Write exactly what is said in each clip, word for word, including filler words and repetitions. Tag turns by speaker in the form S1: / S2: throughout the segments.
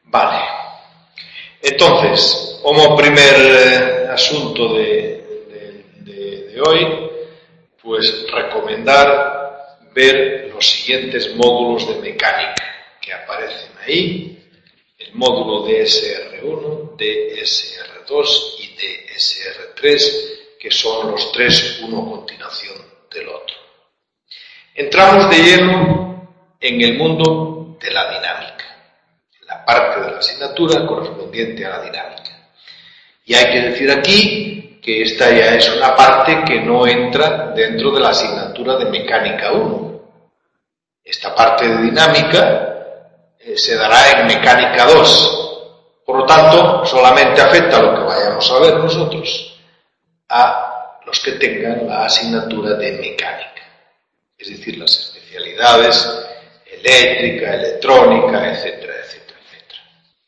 S1: Vale. Entonces, como primer eh, asunto de, de, de, de hoy, pues recomendar ver los siguientes módulos de mecánica que aparecen ahí: el módulo D S R uno, D S R dos y D S R tres, que son los tres uno a continuación del otro. Entramos de lleno en el mundo de la dinámica, en la parte de la asignatura correspondiente a la dinámica. Y hay que decir aquí que esta ya es una parte que no entra dentro de la asignatura de mecánica uno. Esta parte de dinámica eh, se dará en mecánica dos. Por lo tanto, solamente afecta a lo que vayamos a ver nosotros, a los que tengan la asignatura de mecánica. Es decir, las especialidades eléctrica, electrónica, etcétera, etcétera, etcétera.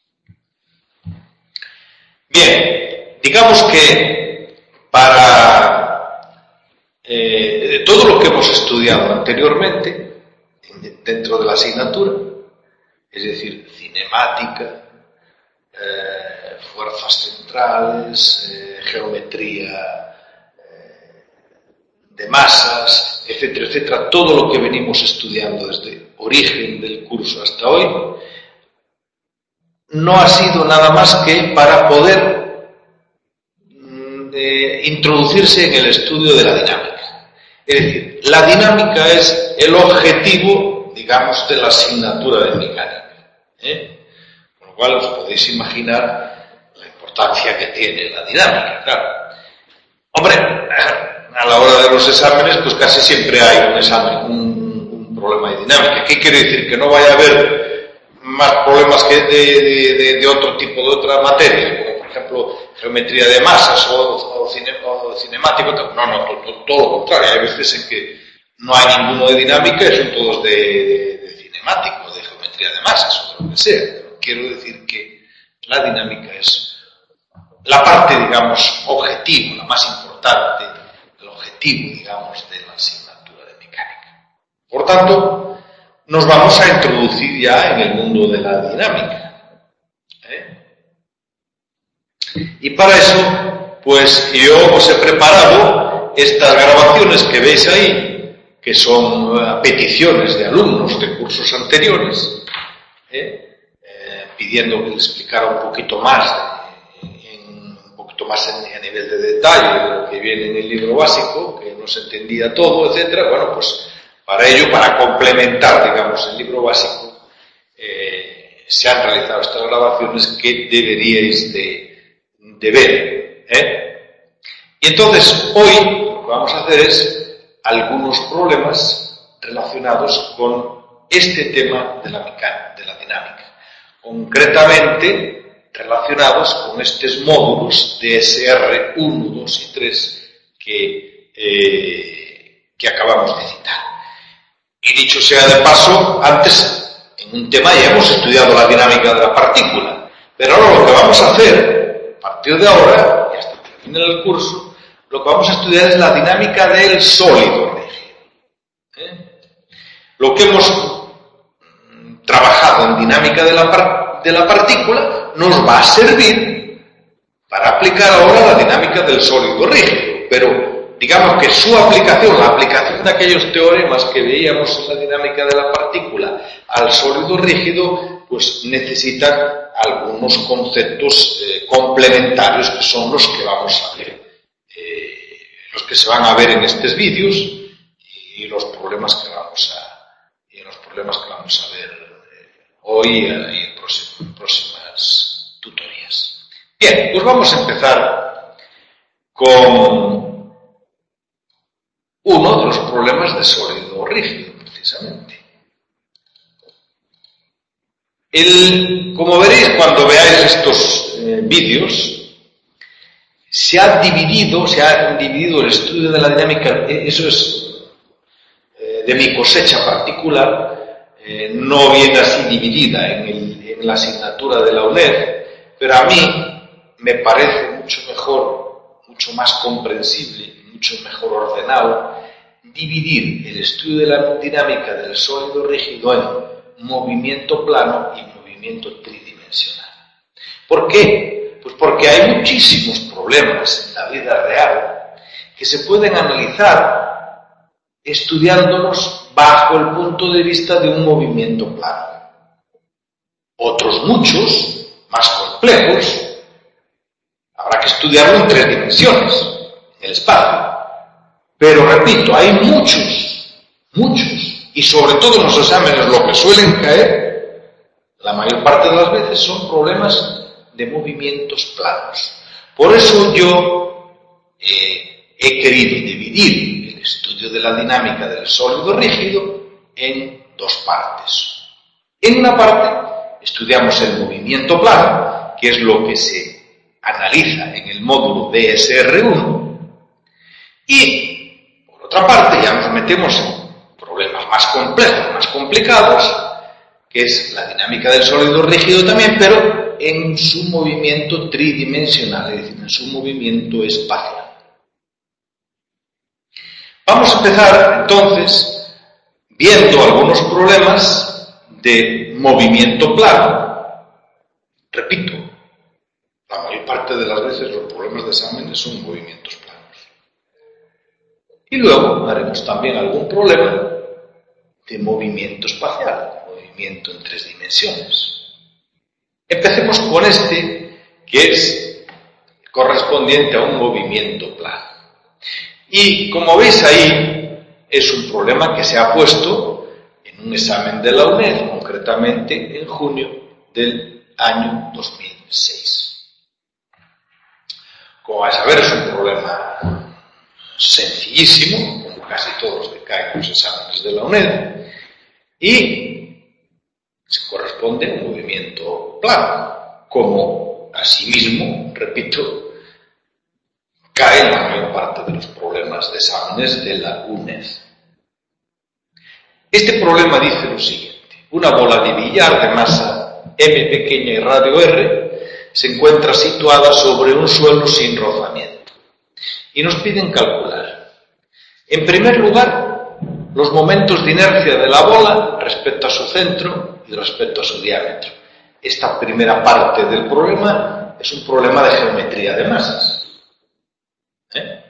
S1: Bien, digamos que para eh, todo lo que hemos estudiado anteriormente dentro de la asignatura, es decir, cinemática, eh, fuerzas centrales, eh, geometría de masas, etcétera, etcétera, todo lo que venimos estudiando desde origen del curso hasta hoy, no ha sido nada más que para poder eh, introducirse en el estudio de la dinámica. Es decir, la dinámica es el objetivo, digamos, de la asignatura de mecánica, ¿eh? Con lo cual os podéis imaginar la importancia que tiene la dinámica, claro. Hombre, a la hora de los exámenes, pues casi siempre hay un examen, un, un problema de dinámica. ¿Qué quiere decir? Que no vaya a haber más problemas que de, de, de, de otro tipo, de otra materia, como por ejemplo geometría de masas o, o, cine, o cinemático. No, no, todo, todo lo contrario. Hay veces en que no hay ninguno de dinámica y son todos de, de, de cinemático, de geometría de masas o de lo que sea. Pero quiero decir que la dinámica es la parte, digamos, objetiva, la más importante, digamos, de la asignatura de mecánica. Por tanto, nos vamos a introducir ya en el mundo de la dinámica, ¿eh? Y para eso, pues yo os he preparado estas grabaciones que veis ahí, que son uh, peticiones de alumnos de cursos anteriores, ¿eh? Eh, pidiendo que les explicara un poquito más más a nivel de detalle de lo que viene en el libro básico, que no se entendía todo, etcétera. Bueno, pues para ello, para complementar, digamos, el libro básico, eh, se han realizado estas grabaciones que deberíais de, de ver, ¿eh? Y entonces, hoy lo que vamos a hacer es algunos problemas relacionados con este tema de la mecánica, de la dinámica. Concretamente, relacionados con estos módulos D S R uno, dos y tres que, eh, que acabamos de citar. Y dicho sea de paso, antes en un tema ya hemos estudiado la dinámica de la partícula, pero ahora lo que vamos a hacer, a partir de ahora, y hasta que termine el curso, lo que vamos a estudiar es la dinámica del sólido rígido, ¿eh? Lo que hemos trabajado en dinámica de la partícula de la partícula nos va a servir para aplicar ahora la dinámica del sólido rígido, pero digamos que su aplicación, la aplicación de aquellos teoremas que veíamos en la dinámica de la partícula al sólido rígido, pues necesitan algunos conceptos eh, complementarios que son los que vamos a ver, eh, los que se van a ver en estos vídeos y los problemas que vamos a y los problemas que vamos a ver hoy y en próximos, próximas tutorías. Bien, pues vamos a empezar con uno de los problemas de sólido rígido, precisamente. El, como veréis cuando veáis estos eh, vídeos, se ha dividido, se ha dividido el estudio de la dinámica, eso es eh, de mi cosecha particular. Eh, no viene así dividida en, el, en la asignatura de la U N E D, pero a mí me parece mucho mejor, mucho más comprensible, mucho mejor ordenado, dividir el estudio de la dinámica del sólido rígido en movimiento plano y movimiento tridimensional. tridimensional. ¿Por qué? Pues porque hay muchísimos problemas en la vida real que se pueden analizar estudiándolos bajo el punto de vista de un movimiento plano. Otros muchos, más complejos, habrá que estudiarlo en tres dimensiones, en el espacio. Pero repito, hay muchos, muchos, y sobre todo en los exámenes lo que suelen caer, la mayor parte de las veces son problemas de movimientos planos. Por eso yo eh, he querido dividir el estudio de la dinámica del sólido rígido en dos partes. En una parte estudiamos el movimiento plano, que es lo que se analiza en el módulo D S R uno, y por otra parte ya nos metemos en problemas más complejos, más complicados, que es la dinámica del sólido rígido también, pero en su movimiento tridimensional, es decir, en su movimiento espacial. Vamos a empezar entonces viendo algunos problemas de movimiento plano. Repito, la mayor parte de las veces los problemas de exámenes son movimientos planos. Y luego haremos también algún problema de movimiento espacial, movimiento en tres dimensiones. Empecemos con este, que es correspondiente a un movimiento plano. Y como veis ahí, es un problema que se ha puesto en un examen de la U N E D, concretamente en junio del año dos mil seis. Como vais a ver, es un problema sencillísimo, como casi todos los que caen en los exámenes de la U N E D, y se corresponde a un movimiento plano, como asimismo, repito, cae en la mayor parte de los problemas de exámenes de la U N E D. Este problema dice lo siguiente: una bola de billar de masa m pequeña y radio r se encuentra situada sobre un suelo sin rozamiento y nos piden calcular, en primer lugar, los momentos de inercia de la bola respecto a su centro y respecto a su diámetro. Esta primera parte del problema es un problema de geometría de masas. ¿Eh?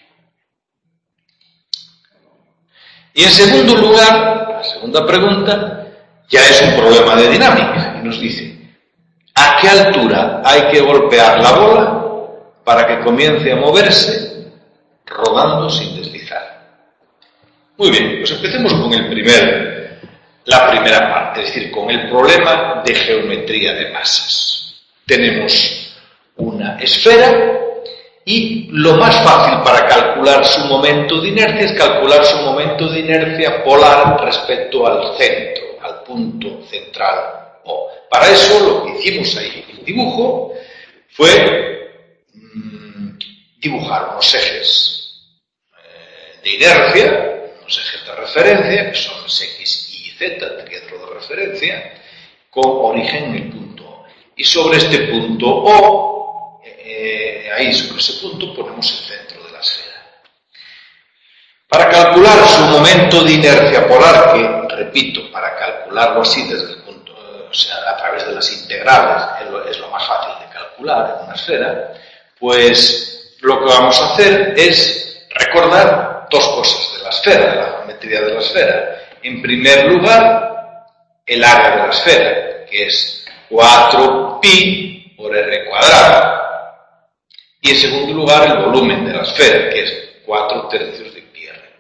S1: Y en segundo lugar, la segunda pregunta ya es un problema de dinámica y nos dice: ¿a qué altura hay que golpear la bola para que comience a moverse rodando sin deslizar? Muy bien, pues empecemos con el primer, la primera parte, es decir, con el problema de geometría de masas. Tenemos una esfera y lo más fácil para calcular su momento de inercia es calcular su momento de inercia polar respecto al centro, al punto central O. Para eso lo que hicimos ahí en el dibujo fue mmm, dibujar unos ejes eh, de inercia, unos ejes de referencia, que son X, Y y Z, triedro de referencia, con origen en el punto O. Y sobre este punto O, Eh, ahí sobre ese punto ponemos el centro de la esfera. Para calcular su momento de inercia polar, que repito, para calcularlo así desde el punto, o sea, a través de las integrales, es lo, es lo más fácil de calcular en una esfera, pues lo que vamos a hacer es recordar dos cosas de la esfera, de la geometría de la esfera. En primer lugar, el área de la esfera, que es cuatro pi por r cuadrado. Y en segundo lugar, el volumen de la esfera, que es cuatro tercios de pi r.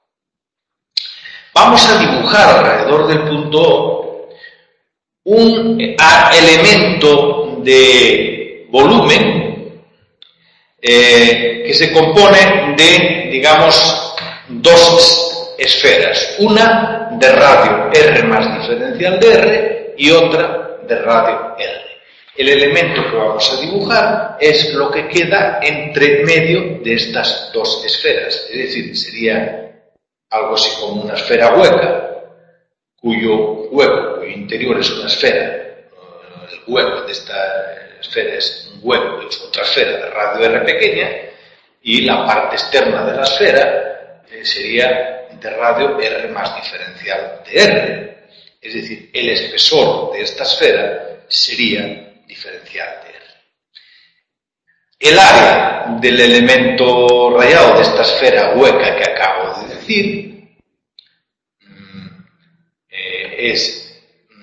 S1: Vamos a dibujar alrededor del punto O un elemento de volumen eh, que se compone de, digamos, dos esferas. Una de radio R más diferencial de R y otra de radio R. El elemento que vamos a dibujar es lo que queda entre medio de estas dos esferas. Es decir, sería algo así como una esfera hueca, cuyo hueco, cuyo interior es una esfera. El hueco de esta esfera es un hueco y es otra esfera de radio R pequeña, y la parte externa de la esfera eh, sería de radio R más diferencial de R. Es decir, el espesor de esta esfera sería diferencial de R. El área del elemento rayado de esta esfera hueca que acabo de decir eh, es,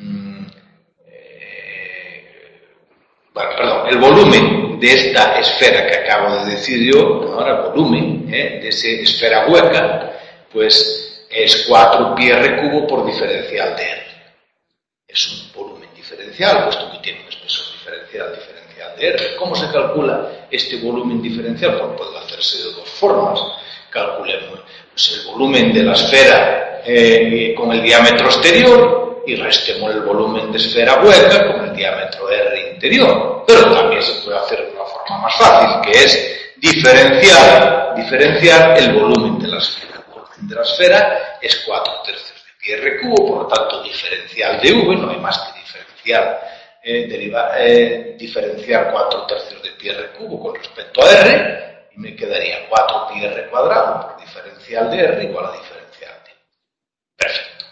S1: eh, bueno, perdón, el volumen de esta esfera que acabo de decir yo, ahora el volumen eh, de esa esfera hueca, pues es cuatro pi r cubo por diferencial de R. Es un volumen diferencial, puesto que tiene un espesor diferencial, diferencial de R. ¿Cómo se calcula este volumen diferencial? Pues puede hacerse de dos formas. Calculemos pues, el volumen de la esfera eh, con el diámetro exterior y restemos el volumen de esfera hueca con el diámetro R interior. Pero también se puede hacer de una forma más fácil, que es diferenciar, diferenciar el volumen de la esfera. El volumen de la esfera es cuatro tercios de pi r cubo, por lo tanto diferencial de V, no hay más que diferenciar, eh, deriva, eh, diferenciar cuatro tercios de pi r cubo con respecto a R, y me quedaría cuatro pi r cuadrado por diferencial de R igual a diferencial de. Perfecto.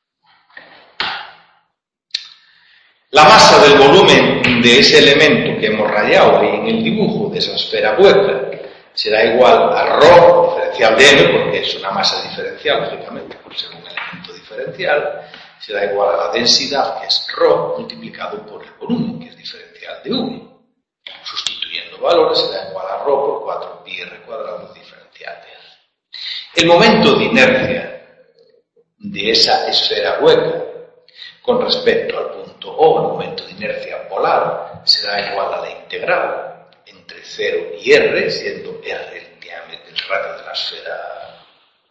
S1: La masa del volumen de ese elemento que hemos rayado ahí en el dibujo de esa esfera hueca será igual a ρ diferencial de m, porque es una masa diferencial, lógicamente, por ser un elemento diferencial, será igual a la densidad, que es ρ, multiplicado por el volumen, que es diferencial de v. Sustituyendo valores será igual a ρ por cuatro pi r cuadrado diferencial de R. El momento de inercia de esa esfera hueca con respecto al punto O, el momento de inercia polar, será igual a la integral entre cero y R, siendo R el diámetro, el radio de la esfera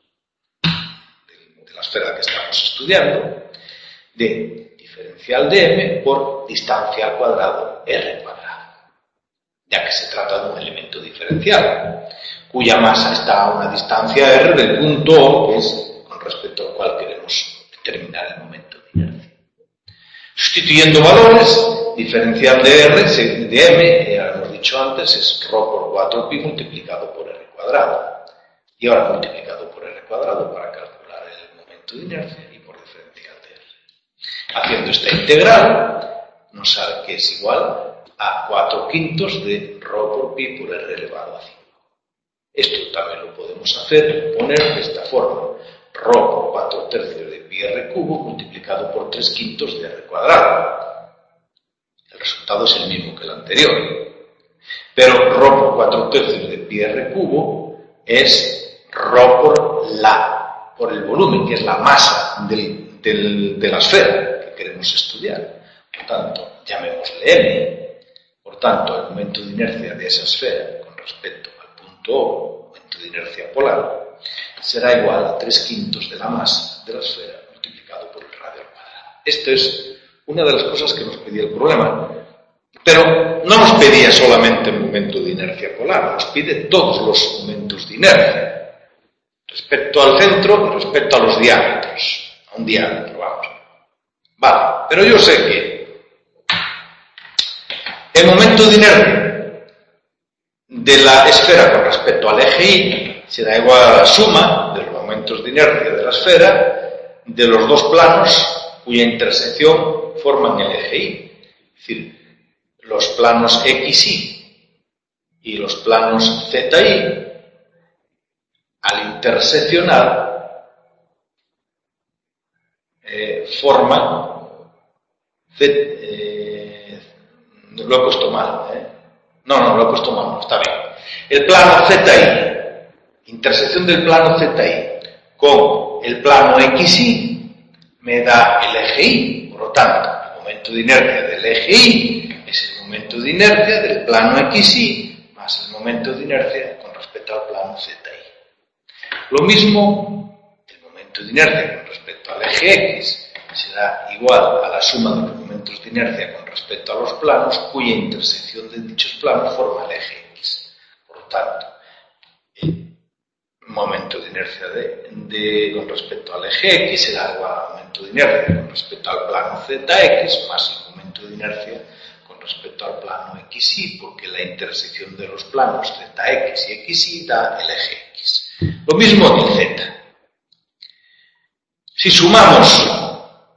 S1: de, de la esfera que estamos estudiando, de diferencial de m por distancia al cuadrado R cuadrado, ya que se trata de un elemento diferencial, cuya masa está a una distancia R del punto O, que es con respecto al cual queremos determinar el momento de inercia. Sustituyendo valores, diferencial de R, de M, ya lo hemos dicho antes, es ρ por cuatro pi multiplicado por R cuadrado. Y ahora multiplicado por R cuadrado para calcular el momento de inercia y por diferencial de R. Haciendo esta integral, nos sale que es igual a cuatro quintos de ρ por pi por R elevado a cinco. Esto también lo podemos hacer, poner de esta forma. ρ por cuatro tercios de pi r cubo multiplicado por tres quintos de R cuadrado. El resultado es el mismo que el anterior. Pero ρ por cuatro tercios de pi r cubo es ρ por la, por el volumen, que es la masa del, del, de la esfera que queremos estudiar. Por tanto, llamémosle M. Por tanto, el momento de inercia de esa esfera con respecto al punto O, momento de inercia polar, será igual a tres quintos de la masa de la esfera multiplicado por el radio al cuadrado. Esto es una de las cosas que nos pedía el problema. Pero no nos pedía solamente el momento de inercia polar, nos pide todos los momentos de inercia. Respecto al centro y respecto a los diámetros. A un diámetro, vamos. Vale, pero yo sé que el momento de inercia de la esfera con respecto al eje Y será igual a la suma de los momentos de inercia de la esfera de los dos planos cuya intersección forman el eje Y. Es decir, los planos equis y y los planos zeta y, al interseccionar, eh, forman, eh, lo he puesto mal, ¿eh? No, no, lo he puesto mal, no, está bien. El plano zeta y, intersección del plano zeta y con el plano equis y, me da el eje Y. Por lo tanto, el momento de inercia del eje Y es el momento de inercia del plano equis y más el momento de inercia con respecto al plano zeta y. Lo mismo, el momento de inercia con respecto al eje X será igual a la suma de los momentos de inercia con respecto a los planos cuya intersección de dichos planos forma el eje X. Por lo tanto, el momento de inercia de, de, con respecto al eje X será igual al momento de inercia con respecto al plano zeta X más el momento de inercia con respecto al plano equis y, porque la intersección de los planos zeta X y equis y da el eje X. Lo mismo en el Z. Si sumamos,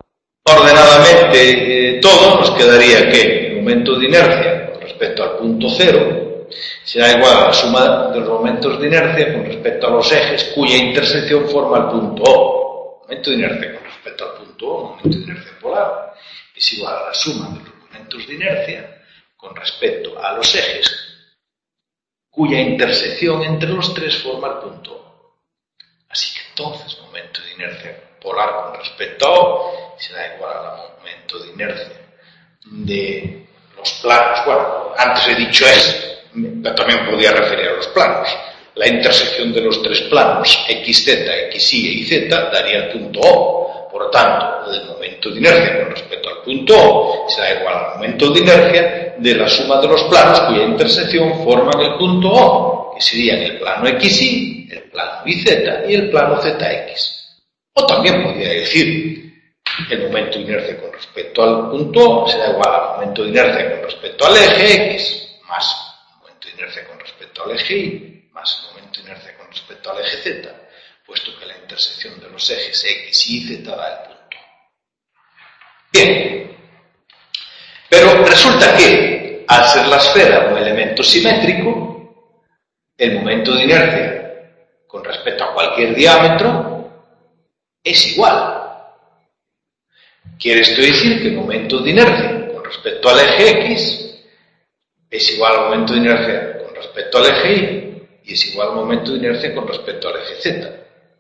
S1: ordenadamente eh, todo, nos quedaría que el momento de inercia con respecto al punto cero será igual a la suma de los momentos de inercia con respecto a los ejes cuya intersección forma el punto O. Momento de inercia con respecto al punto O, momento de inercia polar, es igual a la suma de los momentos de inercia con respecto a los ejes cuya intersección entre los tres forma el punto O. Así que entonces, momento de inercia polar con respecto a O será igual al momento de inercia de los planos. Bueno, antes he dicho es, pero también podía referir a los planos. La intersección de los tres planos xz, xy y z daría el punto O. Por lo tanto, el momento de inercia con respecto al punto O será igual al momento de inercia de la suma de los planos cuya intersección forman el punto O, que serían el plano xy, el plano yz y el plano zx. O también podría decir el momento de inercia con respecto al punto O será igual al momento de inercia con respecto al eje x más el momento de inercia con respecto al eje y más el momento de inercia con respecto al eje z, puesto que la intersección de los ejes x y z da el punto. Bien, pero resulta que al ser la esfera un elemento simétrico, el momento de inercia con respecto a cualquier diámetro es igual. Quiere esto decir que el momento de inercia con respecto al eje x es igual al momento de inercia con respecto al eje y y es igual al momento de inercia con respecto al eje z.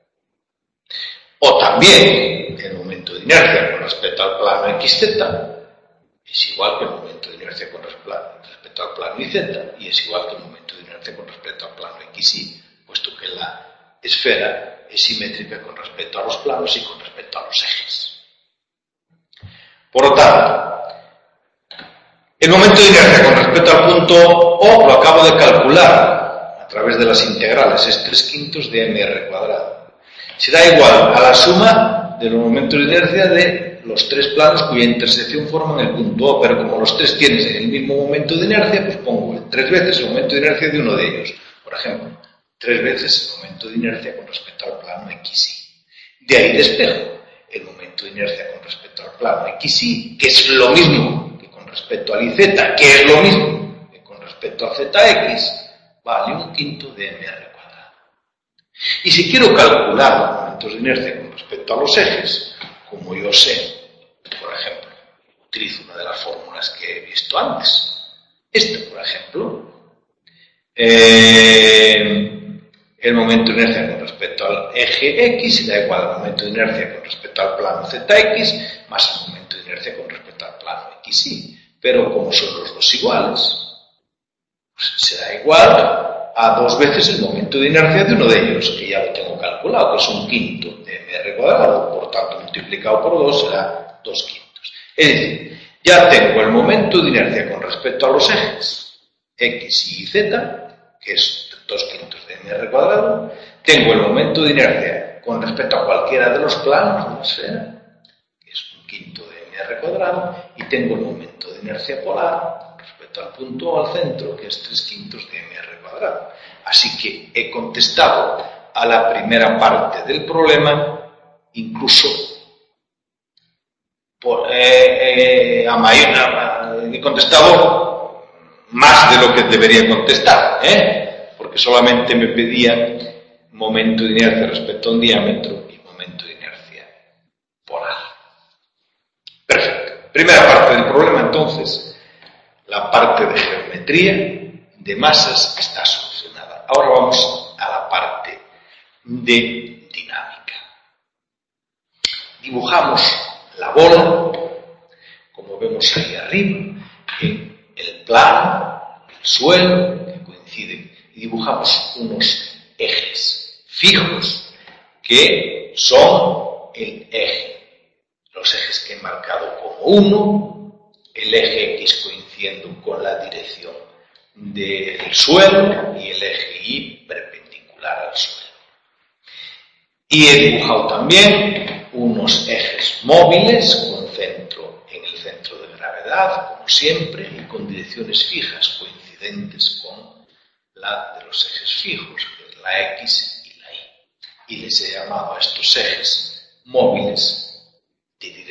S1: O también el momento de inercia con respecto al plano xz es igual que el momento de inercia con respecto al plano yz y es igual que el momento de inercia con respecto al plano xy, puesto que la esfera es simétrica con respecto a los planos y con respecto a los ejes. Por lo tanto, el momento de inercia con respecto al punto O lo acabo de calcular a través de las integrales, es tres quintos de mr cuadrado. Será igual a la suma de los momentos de inercia de los tres planos cuya intersección forman el punto O, pero como los tres tienen el mismo momento de inercia, pues pongo tres veces el momento de inercia de uno de ellos. Por ejemplo, tres veces el momento de inercia con respecto al plano xy. De ahí despejo el momento de inercia con respecto al plano xy, que es lo mismo que con respecto al yz, que es lo mismo que con respecto a zx, vale un quinto de mr cuadrado. Y si quiero calcular los momentos de inercia con respecto a los ejes, como yo sé, por ejemplo, utilizo una de las fórmulas que he visto antes. Esta, por ejemplo, eh, el momento de inercia con respecto al eje X será igual al momento de inercia con respecto al plano Zx más el momento de inercia con respecto al plano Xy. Pero como son los dos iguales, pues será igual a dos veces el momento de inercia de uno de ellos, que ya lo tengo calculado, que es un quinto de mr cuadrado, por tanto multiplicado por dos será dos quintos. Es decir, ya tengo el momento de inercia con respecto a los ejes X y Z, que es dos quintos de mr cuadrado, tengo el momento de inercia con respecto a cualquiera de los planos de la esfera, que es un quinto de mr cuadrado, y tengo el momento de inercia polar con respecto al punto O al centro, que es tres quintos de mr cuadrado. Así que he contestado a la primera parte del problema, incluso por, eh, eh, a mayor, a, he contestado más de lo que debería contestar, ¿eh? Porque solamente me pedía momento de inercia respecto a un diámetro y momento de inercia polar. Perfecto. Primera parte del problema, entonces, la parte de geometría de masas está solucionada. Ahora vamos a la parte de dinámica. Dibujamos la bola, como vemos ahí arriba, en el plano, el suelo, que coinciden, y dibujamos unos ejes fijos que son el eje, los ejes que he marcado como uno, el eje X coincidiendo con la dirección del suelo y el eje Y perpendicular al suelo. Y he dibujado también unos ejes móviles con centro en el centro de gravedad, como siempre, y con direcciones fijas coincidentes con la de los ejes fijos, que es la X y la Y. Y les he llamado a estos ejes móviles de dirección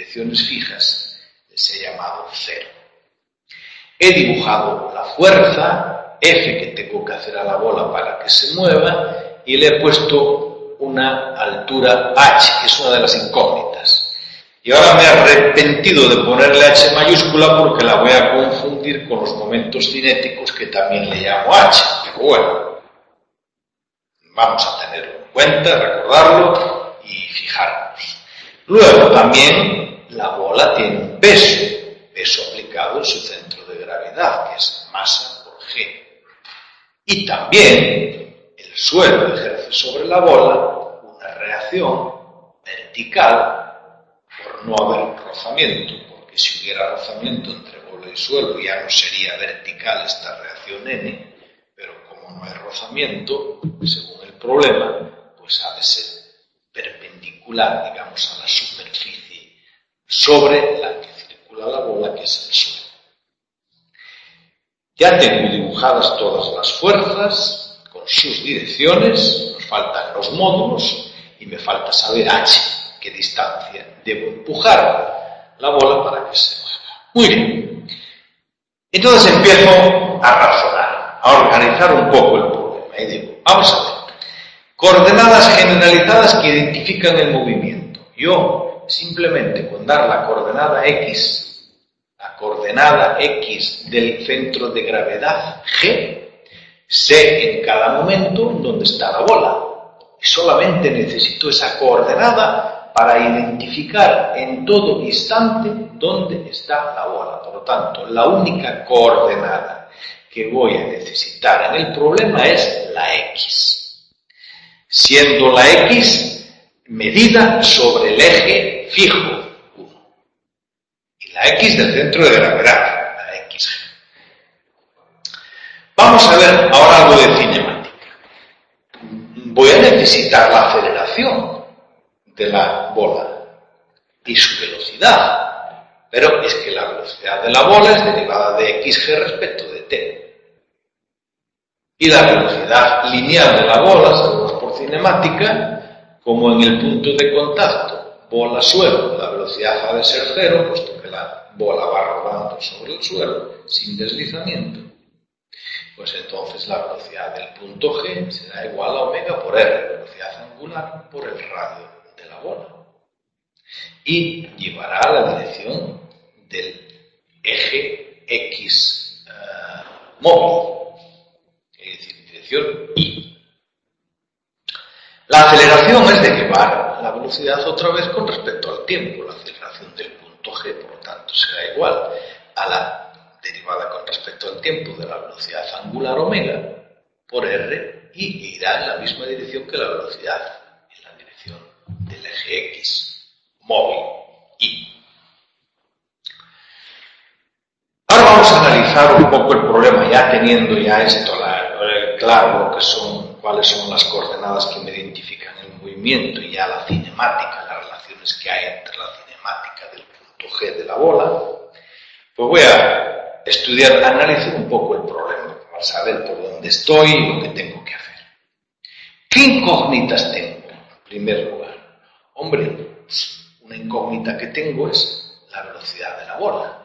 S1: direcciones fijas les he llamado cero. He dibujado la fuerza F que tengo que hacer a la bola para que se mueva y le he puesto una altura H, que es una de las incógnitas. Y ahora me he arrepentido de ponerle H mayúscula porque la voy a confundir con los momentos cinéticos que también le llamo H. Pero bueno, vamos a tenerlo en cuenta, recordarlo y fijarnos. Luego también la bola tiene un peso, peso aplicado en su centro de gravedad, que es masa por G. Y también el suelo ejerce sobre la bola una reacción vertical por no haber rozamiento, porque si hubiera rozamiento entre bola y suelo ya no sería vertical esta reacción N, pero como no hay rozamiento, según el problema, pues ha de ser perpendicular, digamos, a la superficie sobre la que circula la bola, que es el suelo. Ya tengo dibujadas todas las fuerzas con sus direcciones, nos faltan los módulos y me falta saber H, qué distancia debo empujar la bola para que se mueva. Muy bien. Entonces empiezo a razonar, a organizar un poco el problema y digo, vamos a ver, coordenadas generalizadas que identifican el movimiento. Yo simplemente con dar la coordenada X, la coordenada X del centro de gravedad G, sé en cada momento dónde está la bola. Y solamente necesito esa coordenada para identificar en todo instante dónde está la bola. Por lo tanto, la única coordenada que voy a necesitar en el problema es la X. Siendo la X medida sobre el eje fijo uno. Y la X del centro de gravedad, la X G. Vamos a ver ahora algo de cinemática. Voy a necesitar la aceleración de la bola y su velocidad, pero es que la velocidad de la bola es derivada de xg respecto de t. Y la velocidad lineal de la bola, sabemos por cinemática, como en el punto de contacto bola-suelo, la velocidad ha de ser cero, puesto que la bola va rodando sobre el suelo sin deslizamiento. Pues entonces la velocidad del punto G será igual a omega por R, velocidad angular por el radio de la bola. Y llevará a la dirección del eje X uh, móvil, es decir, dirección Y. La aceleración es de llevar la velocidad otra vez con respecto al tiempo. La aceleración del punto G, por lo tanto, será igual a la derivada con respecto al tiempo de la velocidad angular omega por R y irá en la misma dirección que la velocidad, en la dirección del eje X móvil Y. Ahora vamos a analizar un poco el problema, ya teniendo ya esto claro, lo que son, cuáles son las coordenadas que me identifican el movimiento y ya la cinemática, las relaciones que hay entre la cinemática del punto G de la bola. Pues voy a estudiar, analizar un poco el problema para saber por dónde estoy y lo que tengo que hacer. ¿Qué incógnitas tengo? En primer lugar, hombre, una incógnita que tengo es la velocidad de la bola.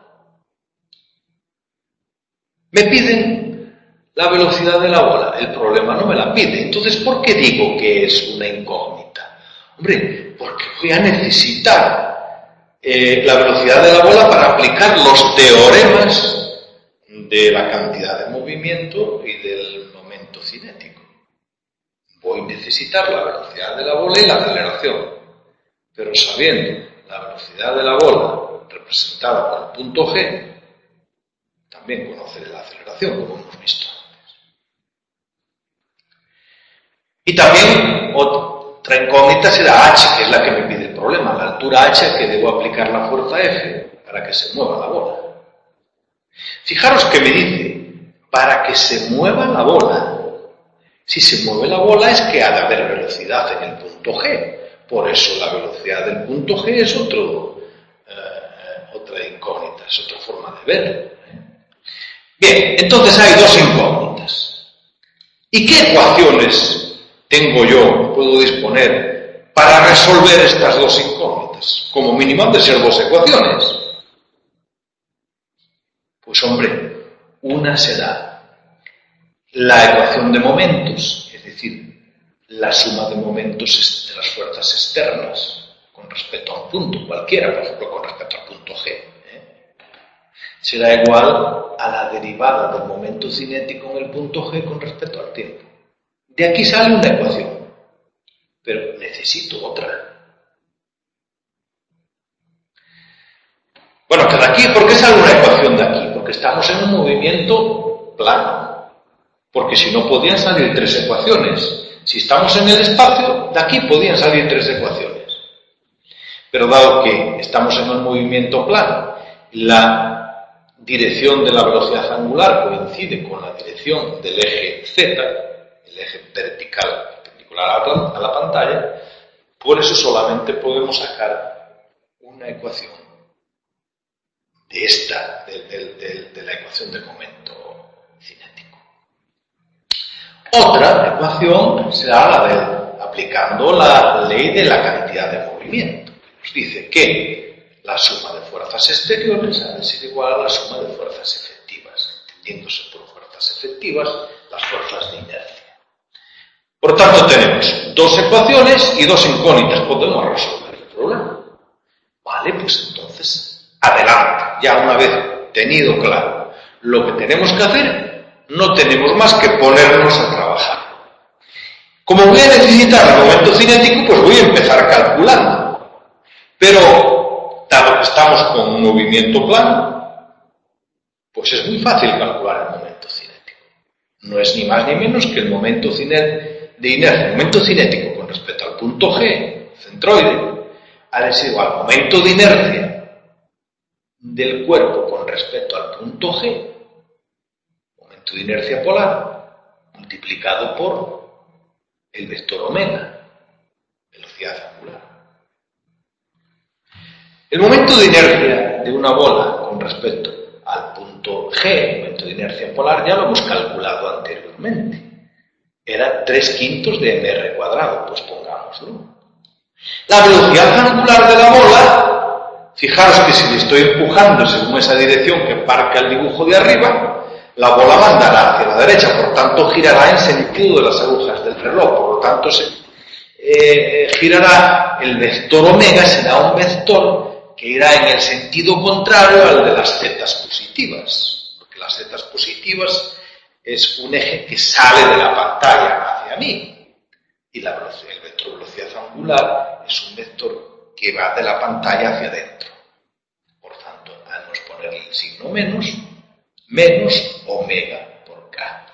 S1: Me piden la velocidad de la bola, el problema no me la pide. Entonces, ¿por qué digo que es una incógnita? Hombre, porque voy a necesitar Eh, la velocidad de la bola para aplicar los teoremas de la cantidad de movimiento y del momento cinético. Voy a necesitar la velocidad de la bola y la aceleración, pero sabiendo la velocidad de la bola representada por el punto G, también conoceré la aceleración, como hemos visto antes. Y también otra incógnita será H, que es la que me pide el problema, la altura H a que debo aplicar la fuerza F para que se mueva la bola. Fijaros que me dice, para que se mueva la bola. Si se mueve la bola es que ha de haber velocidad en el punto G. Por eso la velocidad del punto G es otro, eh, otra incógnita, es otra forma de ver. Bien, entonces hay dos incógnitas. ¿Y qué ecuaciones tengo yo, puedo disponer para resolver estas dos incógnitas? Como mínimo han de ser dos ecuaciones. Pues hombre, una será la ecuación de momentos, es decir, la suma de momentos de las fuerzas externas con respecto a un punto cualquiera, por ejemplo, con respecto al punto G. ¿eh? Será igual a la derivada del momento cinético en el punto G con respecto al tiempo. De aquí sale una ecuación, pero necesito otra. Bueno, que de aquí, ¿por qué sale una ecuación de aquí? Porque estamos en un movimiento plano. Porque si no podían salir tres ecuaciones. Si estamos en el espacio, de aquí podían salir tres ecuaciones. Pero dado que estamos en un movimiento plano, la dirección de la velocidad angular coincide con la dirección del eje Z, el eje vertical perpendicular a la, a la pantalla, por eso solamente podemos sacar una ecuación de esta, de, de, de, de la ecuación del momento cinético. Otra ecuación será la de aplicando la ley de la cantidad de movimiento. Nos dice que la suma de fuerzas exteriores ha de ser igual a la suma de fuerzas efectivas, entendiéndose por fuerzas efectivas las fuerzas de inercia. Por tanto, tenemos dos ecuaciones y dos incógnitas. Podemos resolver el problema. Vale, pues entonces, adelante. Ya una vez tenido claro lo que tenemos que hacer, no tenemos más que ponernos a trabajar. Como voy a necesitar el momento cinético, pues voy a empezar calculando. Pero, dado que estamos con un movimiento plano, pues es muy fácil calcular el momento cinético. No es ni más ni menos que el momento de inercia, el momento cinético con respecto al punto G, centroide, ha de ser igual al momento de inercia del cuerpo con respecto al punto G, momento de inercia polar, multiplicado por el vector omega, velocidad angular. El momento de inercia de una bola con respecto al punto G, momento de inercia polar, ya lo hemos calculado anteriormente. Era tres quintos de mr cuadrado, pues pongámoslo. La velocidad angular de la bola, fijaros que si le estoy empujando según esa dirección que marca el dibujo de arriba, la bola va a andar hacia la derecha, por tanto girará en sentido de las agujas del reloj, por lo tanto se, eh, girará el vector omega, será un vector que irá en el sentido contrario al de las zetas positivas, porque las zetas positivas es un eje que sale de la pantalla hacia mí, y la velocidad, el vector de velocidad angular es un vector que va de la pantalla hacia adentro. Por tanto, al nos poner el signo menos, menos omega por K.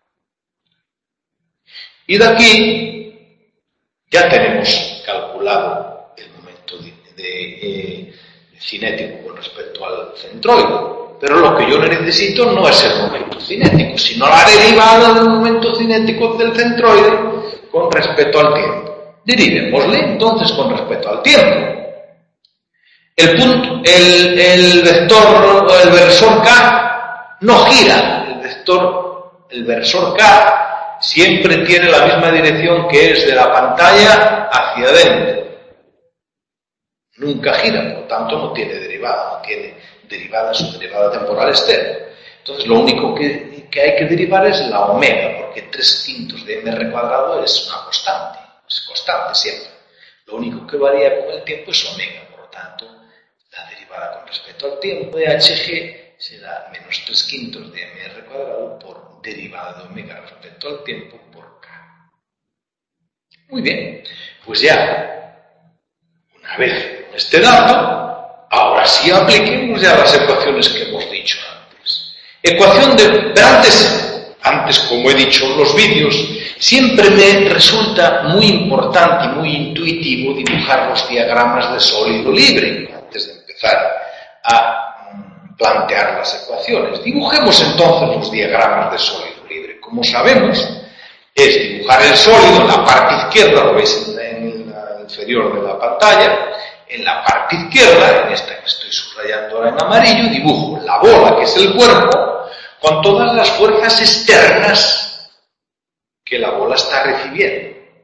S1: Y de aquí ya tenemos calculado el momento de, de, eh, cinético con respecto al centroide. Pero lo que yo necesito no es el momento cinético, sino la derivada del momento cinético del centroide con respecto al tiempo. Derivémosle entonces con respecto al tiempo. El punto, el, el vector, el versor K no gira. El vector, el versor K siempre tiene la misma dirección que es de la pantalla hacia adentro. Nunca gira, por lo tanto no tiene derivada, no tiene derivada su derivada temporal externa. Entonces lo único que, que hay que derivar es la omega, porque tres quintos de mr cuadrado es una constante, es constante siempre. Lo único que varía con el tiempo es omega, por lo tanto la derivada con respecto al tiempo de hg será menos tres quintos de mr cuadrado por derivada de omega respecto al tiempo por k. Muy bien, pues ya, una vez con este dato, ahora sí apliquemos ya las ecuaciones que hemos dicho antes. Ecuación de... Antes, antes como he dicho en los vídeos, siempre me resulta muy importante y muy intuitivo dibujar los diagramas de sólido libre antes de empezar a mm, plantear las ecuaciones. Dibujemos entonces los diagramas de sólido libre. Como sabemos, es dibujar el sólido en la parte izquierda, lo veis en, en la inferior de la pantalla. En la parte izquierda, en esta que estoy subrayando ahora en amarillo, dibujo la bola, que es el cuerpo, con todas las fuerzas externas que la bola está recibiendo.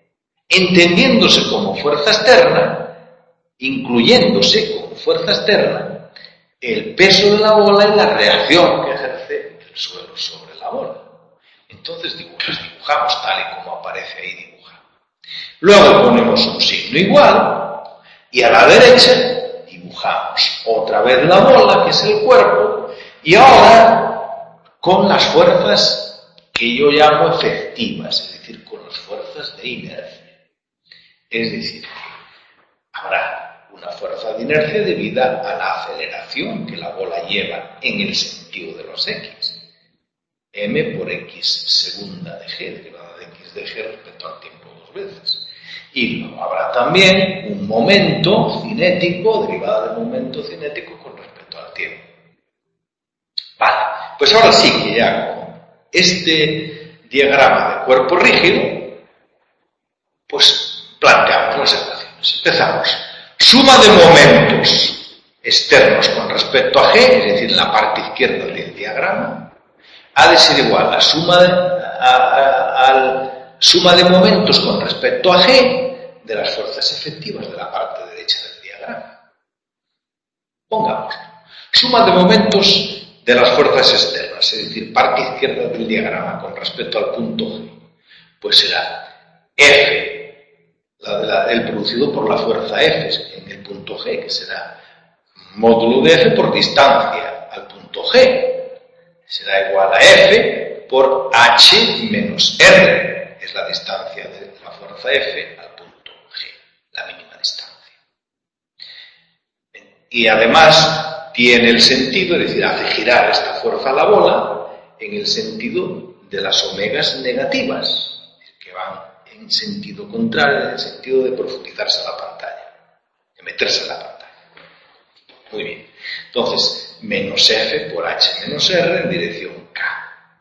S1: entendiéndose como fuerza externa, incluyéndose como fuerza externa, el peso de la bola y la reacción que ejerce el suelo sobre la bola. Entonces dibujamos tal y como aparece ahí dibujado. Luego ponemos un signo igual y a la derecha dibujamos otra vez la bola, que es el cuerpo, y ahora con las fuerzas que yo llamo efectivas, es decir, con las fuerzas de inercia. Es decir, habrá una fuerza de inercia debida a la aceleración que la bola lleva en el sentido de los X. M por X segunda de G, derivada de X de G respecto al tiempo dos veces. Y luego habrá también un momento cinético, derivada del momento cinético con respecto al tiempo. Vale, pues ahora sí que ya con este diagrama de cuerpo rígido, pues planteamos las ecuaciones. Empezamos. Suma de momentos externos con respecto a G, es decir, en la parte izquierda del diagrama, ha de ser igual a la suma de, a, a, a suma de momentos con respecto a G de las fuerzas efectivas de la parte derecha del diagrama. Pongamos, suma de momentos de las fuerzas externas, es decir, parte izquierda del diagrama con respecto al punto G, pues será F, la de la, el producido por la fuerza F en el punto G, que será módulo de F por distancia al punto G. Será igual a F por H menos R, es la distancia de la fuerza F al punto G, la mínima distancia. Y además tiene el sentido, es decir, hace girar esta fuerza a la bola en el sentido de las omegas negativas, que van en sentido contrario, en el sentido de profundizarse en la pantalla, de meterse en la pantalla. Muy bien. Entonces, menos F por H menos R en dirección K.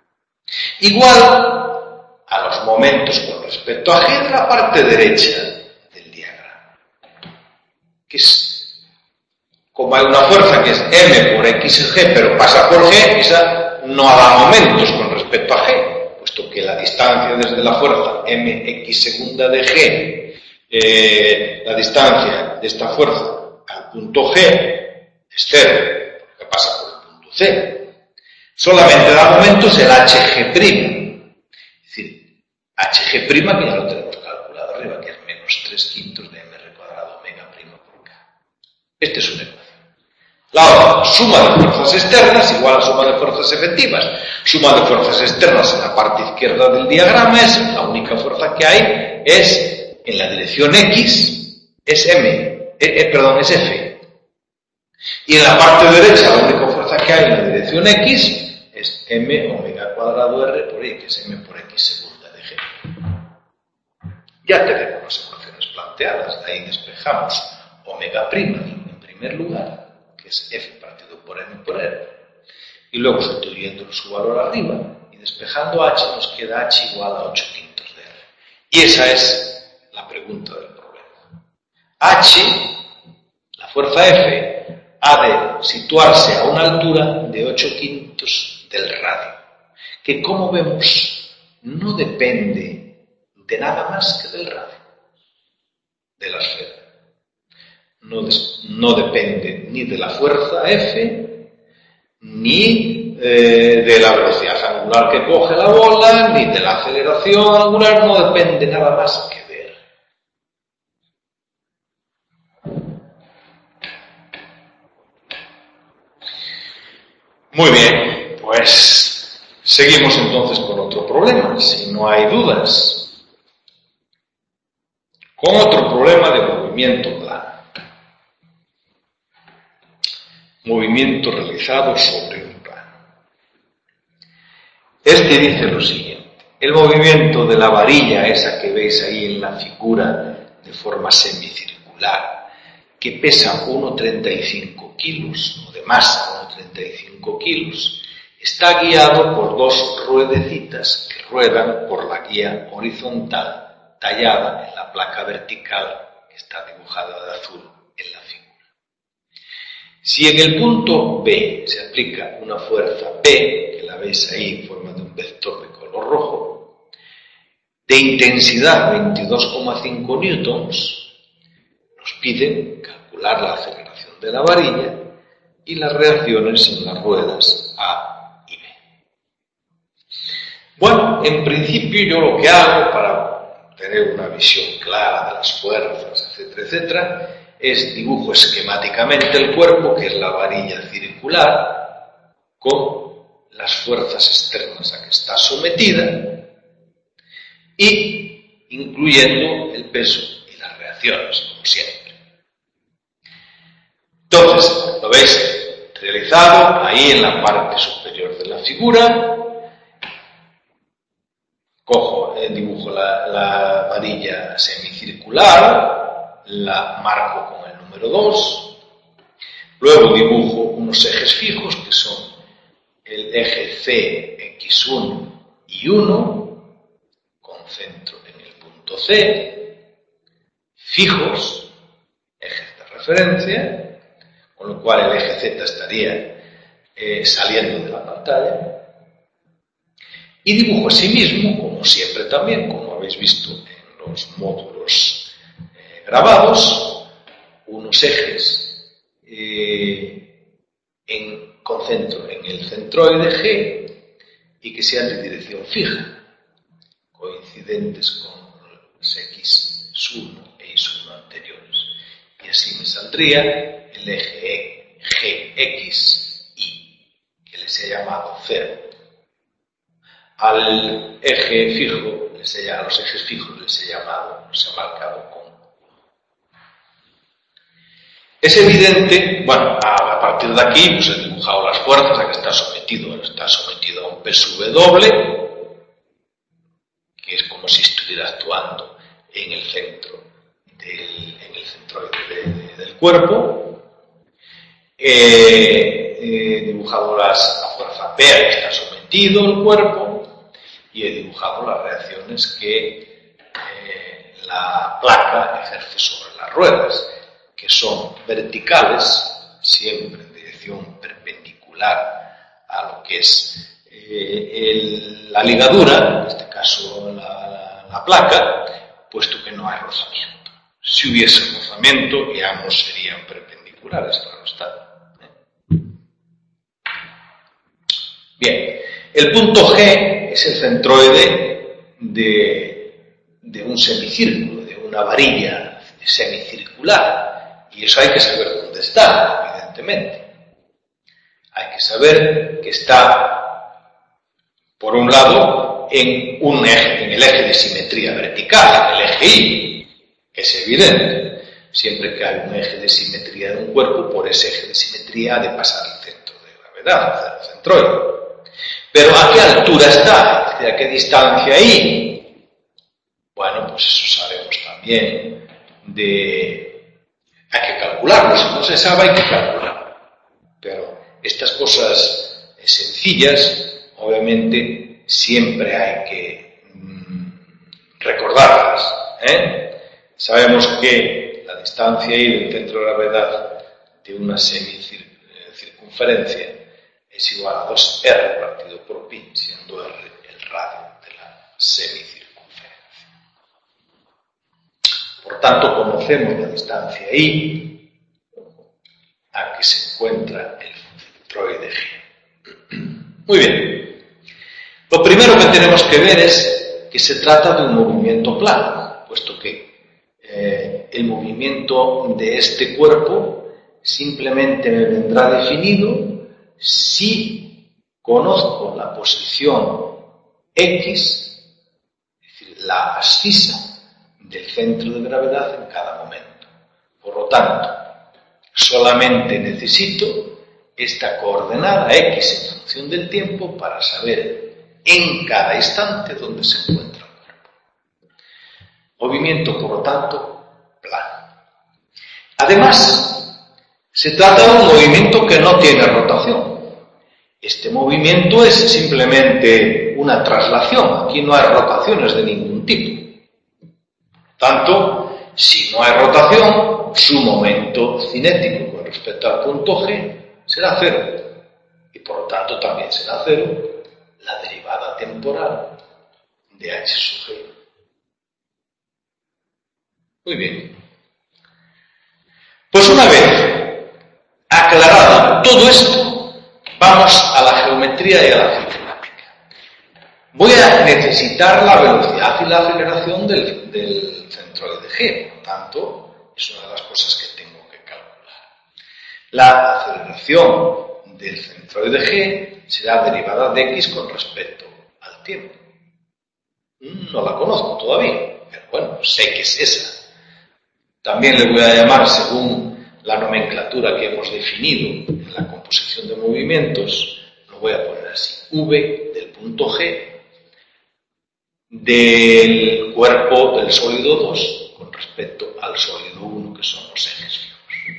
S1: Igual a los momentos con respecto a G de la parte derecha del diagrama. Que es, como hay una fuerza que es M por X G, pero pasa por G, esa no da momentos con respecto a G, puesto que la distancia desde la fuerza Mx segunda de G, eh, la distancia de esta fuerza al punto G, es cero, porque pasa por el punto C. Solamente da momentos el Hg'. Es decir, Hg', que ya lo tenemos calculado arriba, que es menos tres quintos de mr cuadrado omega prima por k. Esta es una ecuación. La otra, suma de fuerzas externas igual a suma de fuerzas efectivas. Suma de fuerzas externas en la parte izquierda del diagrama es, la única fuerza que hay es, en la dirección X, es M, eh, eh, perdón, es F. Y en la parte derecha, la única fuerza que hay en la dirección X es M omega cuadrado R por I, que es M por X segunda de G. Ya tenemos las ecuaciones planteadas, de ahí despejamos omega prima en primer lugar, que es F partido por M por R, y luego sustituyendo su valor arriba y despejando H nos queda H igual a ocho quintos de R. Y esa es la pregunta del problema. H, la fuerza F, ha de situarse a una altura de ocho quintos del radio, que como vemos no depende de nada más que del radio, de la esfera. No, des, no depende ni de la fuerza F, ni eh, de la velocidad angular que coge la bola, ni de la aceleración angular, no depende nada más que de él. Muy bien, pues seguimos entonces con otro problema, si no hay dudas. Con otro problema de movimiento plano. Movimiento realizado sobre un plano. Este dice lo siguiente: el movimiento de la varilla, esa que veis ahí en la figura de forma semicircular, que pesa uno coma treinta y cinco kilos, o de masa uno coma treinta y cinco kilos, está guiado por dos ruedecitas que ruedan por la guía horizontal tallada en la placa vertical que está dibujada de azul en la figura. Si en el punto B se aplica una fuerza P, que la veis ahí en forma de un vector de color rojo, de intensidad veintidós coma cinco newtons, nos piden calcular la aceleración de la varilla y las reacciones en las ruedas A y B. Bueno, en principio yo lo que hago para tener una visión clara de las fuerzas, etcétera, etcétera, es dibujo esquemáticamente el cuerpo, que es la varilla circular, con las fuerzas externas a que está sometida y incluyendo el peso y las reacciones, como siempre. Entonces, lo veis realizado ahí en la parte superior de la figura. Cojo, eh, dibujo la, la varilla semicircular, la marco con el número dos, luego dibujo unos ejes fijos que son el eje C, equis uno y uno, con centro en el punto C, fijos, ejes de referencia, con lo cual el eje Z estaría eh, saliendo de la pantalla. Y dibujo asimismo, como siempre también, como habéis visto en los módulos eh, grabados, unos ejes eh, en, con centro en el centroide G y que sean de dirección fija, coincidentes con los equis uno e equis uno anteriores. Y así me saldría el eje G X Y, que les he llamado cero. Al eje fijo, les he, a los ejes fijos les he llamado, les he marcado con. Es evidente, bueno, a partir de aquí pues he dibujado las fuerzas a que está sometido. Está sometido a un peso W, que es como si estuviera actuando en el centro del, en el centroide de, de, del cuerpo. Eh, he dibujado las, la fuerza P a que está sometido el cuerpo. Y he dibujado las reacciones que eh, la placa ejerce sobre las ruedas, que son verticales, siempre en dirección perpendicular a lo que es eh, el, la ligadura, en este caso la, la, la placa, puesto que no hay rozamiento. Si hubiese rozamiento, ya ambos serían perpendiculares, claro está. ¿eh? Bien, el punto G es el centroide de, de un semicírculo, de una varilla semicircular. Y eso hay que saber dónde está, evidentemente. Hay que saber que está, por un lado, en un eje, en el eje de simetría vertical, en el eje Y, que es evidente. Siempre que hay un eje de simetría de un cuerpo, por ese eje de simetría ha de pasar el centro de gravedad, el centroide. Pero ¿a qué altura está? Es decir, ¿a qué distancia hay? Bueno, pues eso sabemos también de... Hay que calcularlo, si no se sabe hay que calcularlo. Pero estas cosas sencillas, obviamente, siempre hay que mmm, recordarlas. ¿eh? Sabemos que la distancia I del centro de gravedad de una semicircunferencia es igual a dos R partido por pi, siendo R el radio de la semicircunferencia. Por tanto, conocemos la distancia I a que se encuentra el centroide G. Muy bien. Lo primero que tenemos que ver es que se trata de un movimiento plano, puesto que eh, el movimiento de este cuerpo simplemente me vendrá definido si conozco la posición X, es decir, la abscisa del centro de gravedad en cada momento. Por lo tanto, solamente necesito esta coordenada X en función del tiempo para saber en cada instante dónde se encuentra el cuerpo. Movimiento, por lo tanto, plano. Además, se trata de un movimiento que no tiene rotación. Este movimiento es simplemente una traslación. Aquí no hay rotaciones de ningún tipo. Por tanto, si no hay rotación, su momento cinético con respecto al punto G será cero. Y por lo tanto también será cero la derivada temporal de H sub G Muy bien. Pues una vez aclarado todo esto, vamos a la geometría y a la cinemática. Voy a necesitar la velocidad y la aceleración del, del centroide G, por tanto, es una de las cosas que tengo que calcular. La aceleración del centroide G será derivada de X con respecto al tiempo. No la conozco todavía, pero bueno, sé que es esa. También le voy a llamar, según la nomenclatura que hemos definido en la composición de movimientos, lo voy a poner así: V del punto G del cuerpo del sólido dos con respecto al sólido uno, que son los ejes fijos.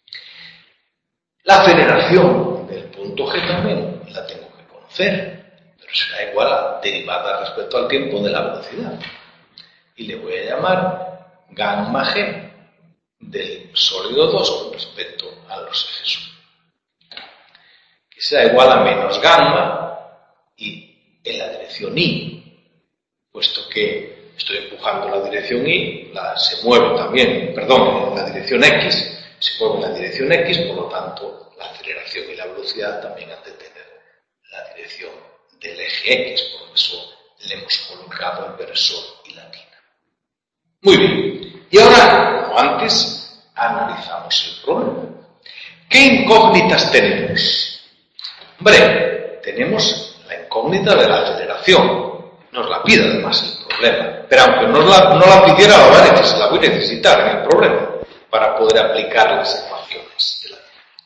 S1: La aceleración del punto G también la tengo que conocer, pero será igual a derivada respecto al tiempo de la velocidad. Y le voy a llamar gamma G del sólido dos con respecto a los ejes uno, que será igual a menos gamma y en la dirección Y, puesto que estoy empujando la dirección Y, la, se mueve también, perdón, en la dirección X, se mueve en la dirección X, por lo tanto la aceleración y la velocidad también han de tener la dirección del eje X, por eso le hemos colocado inversor y latina. Muy bien, y ahora, como antes, analizamos el problema. ¿Qué incógnitas tenemos? Hombre, tenemos la incógnita de la aceleración. Nos la pide además el problema, pero aunque no la, no la pidiera, la, la voy a necesitar en el problema para poder aplicar las ecuaciones de la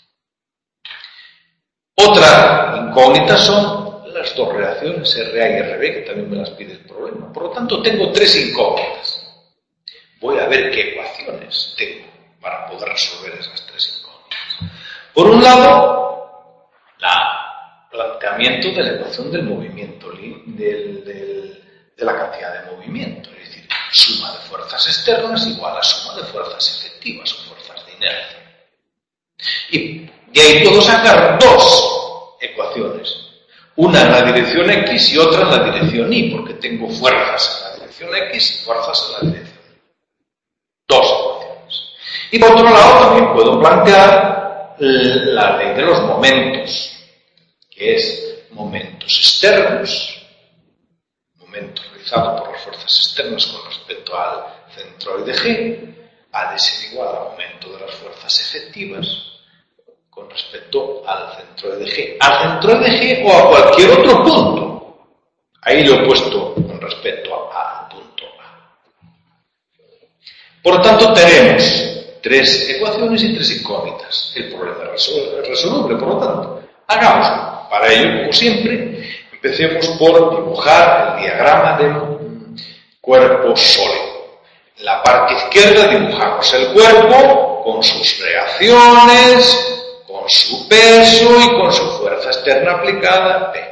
S1: teoría. Otra incógnita son las dos reacciones R A y R B, que también me las pide el problema. Por lo tanto, tengo tres incógnitas. Voy a ver qué ecuaciones tengo para poder resolver esas tres incógnitas. Por un lado, el planteamiento de la ecuación del movimiento, del, del, de la cantidad de movimiento, es decir, suma de fuerzas externas igual a suma de fuerzas efectivas o fuerzas de inercia. Y de ahí puedo sacar dos ecuaciones, una en la dirección X y otra en la dirección Y, porque tengo fuerzas en la dirección X y fuerzas en la dirección Y. Dos ecuaciones. Y por otro lado también puedo plantear la ley de los momentos, que es momentos externos, momentos realizados por las fuerzas externas con respecto al centroide G, ha de ser igual al momento de las fuerzas efectivas con respecto al centroide G. Al centroide G o a cualquier otro punto. Ahí lo he puesto con respecto al punto A. Por lo tanto, tenemos tres ecuaciones y tres incógnitas. El problema es resoluble, por lo tanto. Hagámoslo. Para ello, como siempre, empecemos por dibujar el diagrama del cuerpo sólido. En la parte izquierda dibujamos el cuerpo con sus reacciones, con su peso y con su fuerza externa aplicada, P.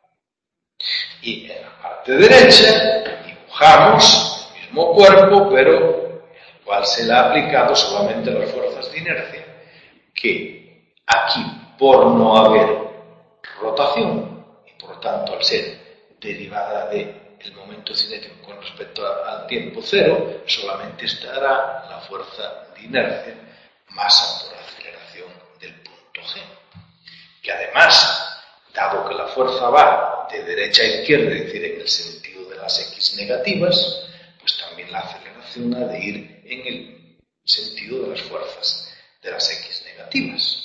S1: Y en la parte derecha dibujamos el mismo cuerpo, pero al cual se le ha aplicado solamente las fuerzas de inercia, que aquí, por no haber rotación, y por lo tanto al ser derivada del momento cinético con respecto al tiempo cero, solamente estará la fuerza de inercia, masa por aceleración del punto G. Que además, dado que la fuerza va de derecha a izquierda, es decir, en el sentido de las X negativas, pues también la aceleración ha de ir en el sentido de las fuerzas de las X negativas.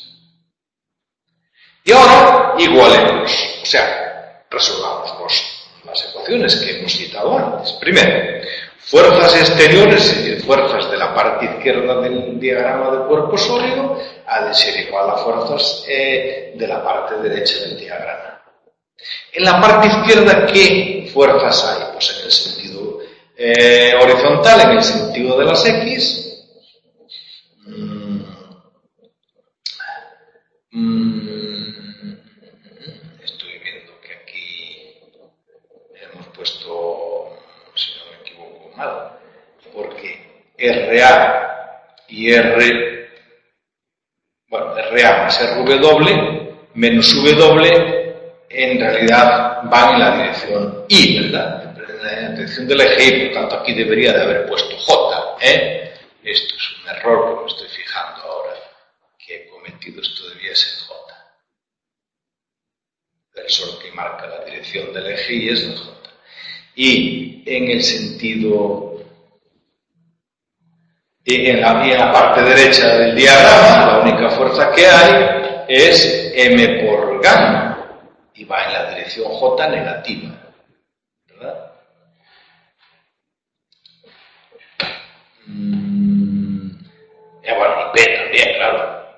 S1: Y ahora, igualemos, o sea, resolvamos los, las ecuaciones que hemos citado antes. Primero, fuerzas exteriores, es decir, fuerzas de la parte izquierda del diagrama del cuerpo sólido, ha de ser igual a fuerzas eh, de la parte derecha del diagrama. En la parte izquierda, ¿qué fuerzas hay? Pues en el sentido eh, horizontal, en el sentido de las X. Mm, mm, estoy viendo que aquí hemos puesto, si no me equivoco, mal, porque R A y R, bueno, R A más R W menos W en realidad van en la dirección Y, ¿verdad? En la dirección del eje Y, por tanto aquí debería de haber puesto J, ¿eh? esto es un error que me estoy fijando ahora que he cometido, esto debía ser J. El sol que marca la dirección del eje y es la J. Y en el sentido, en la, en la parte derecha del diagrama, la única fuerza que hay es M por gamma y va en la dirección J negativa, ¿verdad? Mm, y bueno, y B también, claro.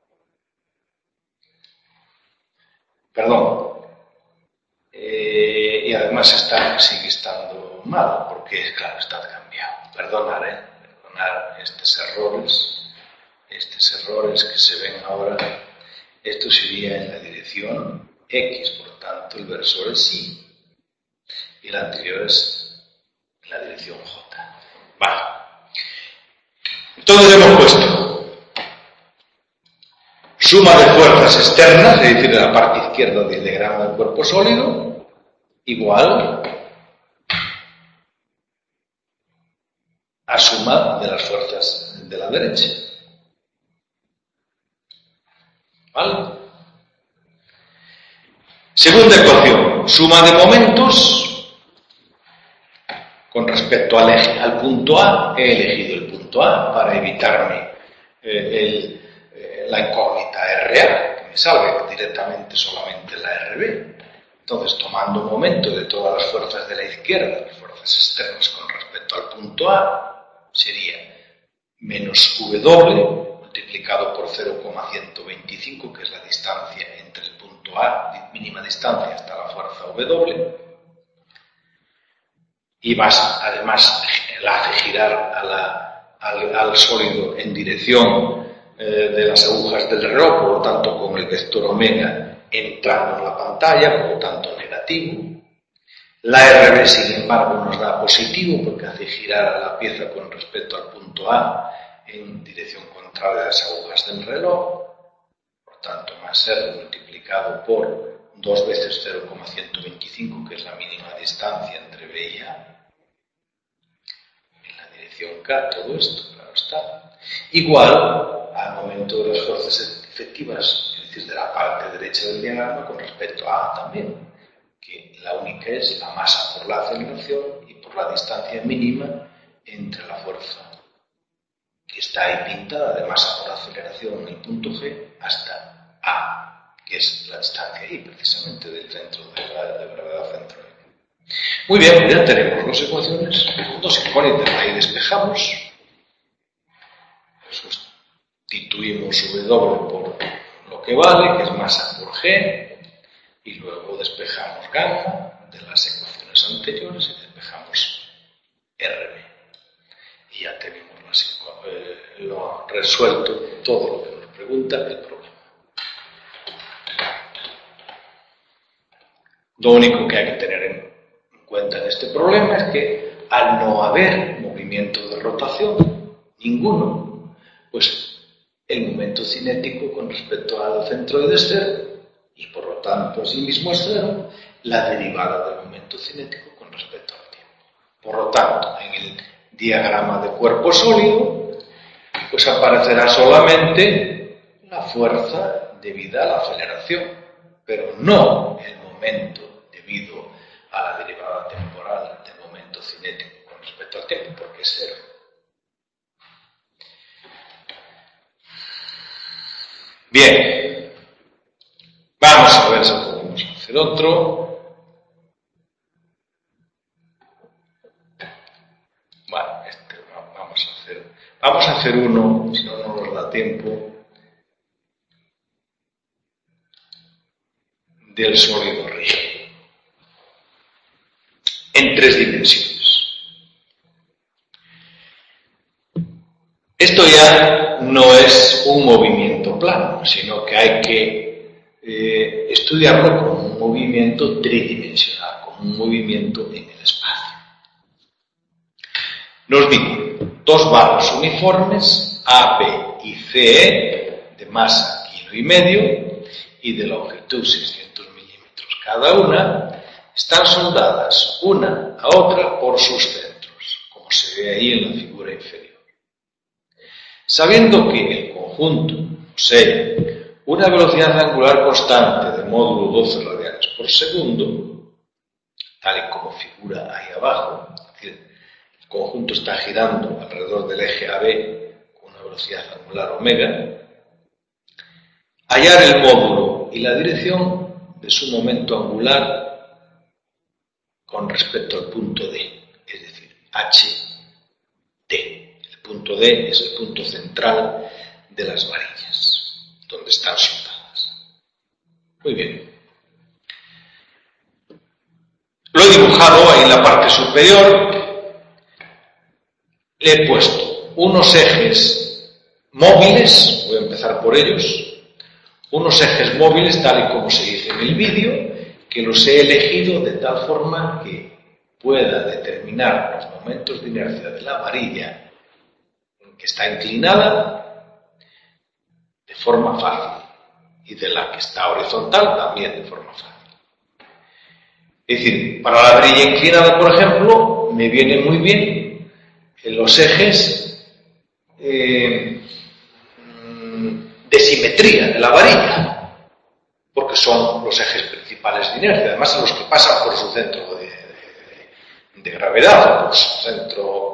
S1: Perdón. Eh, y además está, sigue estando mal, porque, claro, está cambiado. Perdonar, ¿eh? Perdonar estos errores, estos errores que se ven ahora. Esto sería en la dirección X, por tanto, el versor es Y. Y el anterior es en la dirección J. Vale. Entonces hemos puesto suma de fuerzas externas, es decir, de la parte izquierda del diagrama del cuerpo sólido, igual a suma de las fuerzas de la derecha. ¿Vale? Segunda ecuación, suma de momentos con respecto al eje, al punto A. He elegido el punto A para evitarme eh, el, eh, la incógnita R A, que me salga directamente solamente la R B. Entonces, tomando momento de todas las fuerzas de la izquierda, las fuerzas externas con respecto al punto A, sería menos W multiplicado por cero coma ciento veinticinco, que es la distancia entre el punto A, mínima distancia, hasta la fuerza W, y más, además, la hace girar a la, al, al sólido en dirección eh, de las agujas del reloj, por lo tanto, con el vector omega entrando en la pantalla, por lo tanto, negativo. La R B, sin embargo, nos da positivo porque hace girar a la pieza con respecto al punto A en dirección contraria a las agujas del reloj. Por tanto, más R multiplicado por dos veces cero coma ciento veinticinco, que es la mínima distancia entre B y A. En la dirección K, todo esto, claro está. Igual al momento de las fuerzas efectivas, es decir, de la parte derecha del diagrama con respecto a A también, que la única es la masa por la aceleración y por la distancia mínima entre la fuerza que está ahí pintada de masa por aceleración en el punto G hasta A, que es la distancia ahí precisamente del centro de gravedad, de gravedad centro. Muy bien, ya tenemos dos ecuaciones, dos incógnitas, ahí despejamos, sustituimos W por lo que vale, que es masa por G, y luego despejamos gamma de las ecuaciones anteriores y despejamos R B. Y ya tenemos las, eh, lo resuelto todo lo que nos pregunta el problema. Lo único que hay que tener en cuenta en este problema es que al no haber movimiento de rotación, ninguno, pues el momento cinético con respecto al centro es cero y por lo tanto así mismo es cero la derivada del momento cinético con respecto al tiempo. Por lo tanto, en el diagrama de cuerpo sólido, pues aparecerá solamente la fuerza debida a la aceleración, pero no el momento debido a la derivada temporal del momento cinético con respecto al tiempo, porque es cero. Bien, vamos a ver si podemos hacer otro. Bueno, este vamos a hacer, vamos a hacer uno, si no, no nos da tiempo, del sólido rígido, en tres dimensiones. Esto ya no es un movimiento plano, sino que hay que eh, estudiarlo como un movimiento tridimensional, como un movimiento en el espacio. Nos digo, dos varos uniformes, A, B y C E, de masa kilo y medio y de longitud seiscientos milímetros cada una, están soldadas una a otra por sus centros, como se ve ahí en la figura inferior. Sabiendo que el conjunto posee una velocidad angular constante de módulo doce radianes por segundo, tal y como figura ahí abajo, es decir, el conjunto está girando alrededor del eje A B con una velocidad angular omega, hallar el módulo y la dirección de su momento angular con respecto al punto D, es decir, H D. El punto D es el punto central de las varillas, donde están soldadas. Muy bien. Lo he dibujado ahí en la parte superior. Le he puesto unos ejes móviles, voy a empezar por ellos, unos ejes móviles tal y como se dice en el vídeo, que los he elegido de tal forma que pueda determinar los momentos de inercia de la varilla que está inclinada de forma fácil y de la que está horizontal también de forma fácil. Es decir, para la varilla inclinada, por ejemplo, me vienen muy bien los ejes eh, de simetría de la varilla, porque son los ejes principales de inercia, además los que pasan por su centro de, de, de gravedad, o por su centro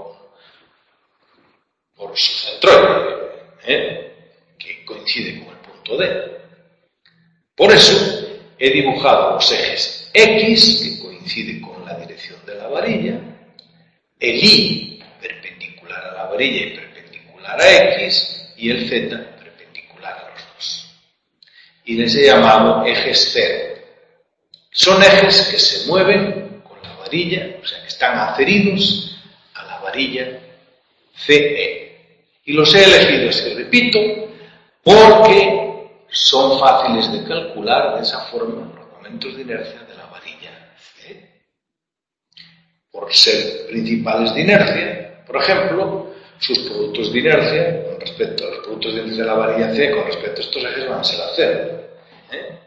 S1: por su centroide, ¿eh? que coincide con el punto D. Por eso he dibujado los ejes X, que coincide con la dirección de la varilla, el Y, perpendicular a la varilla y perpendicular a X, y el Z, perpendicular a los dos. Y les he llamado ejes cero. Son ejes que se mueven con la varilla, o sea, que están adheridos a la varilla C E. Y los he elegido, así repito, porque son fáciles de calcular de esa forma los momentos de inercia de la varilla C. Por ser principales de inercia, por ejemplo, sus productos de inercia con respecto a los productos de inercia de la varilla C con respecto a estos ejes van a ser a cero. ¿Eh?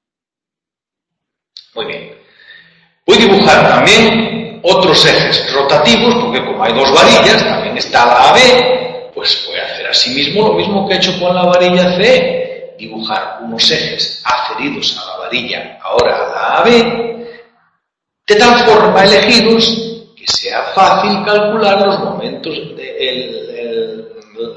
S1: Muy bien. Voy a dibujar también otros ejes rotativos, porque como hay dos varillas, también está la A B, pues voy a hacer asimismo lo mismo que he hecho con la varilla C, dibujar unos ejes adheridos a la varilla, ahora a la A B, de tal forma elegidos que sea fácil calcular los momentos de el, el,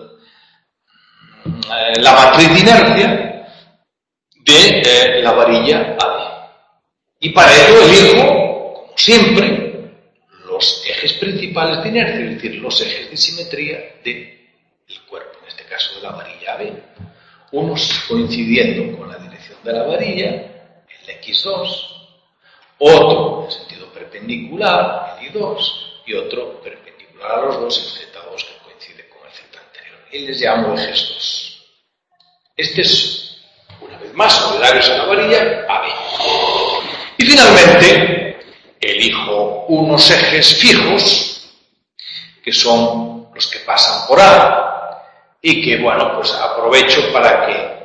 S1: el, la matriz de inercia de eh, la varilla A B. Y para ello elijo, como siempre, los ejes principales de inercia, es decir, los ejes de simetría del cuerpo, en este caso de la varilla A B. Unos coincidiendo con la dirección de la varilla, el equis dos, otro en sentido perpendicular, el y dos, y otro perpendicular a los dos, el zeta dos, que coincide con el z anterior. Y les llamo ejes dos. Este es, una vez más, solidarios a la varilla A B. Y finalmente, elijo unos ejes fijos, que son los que pasan por A, y que, bueno, pues aprovecho para que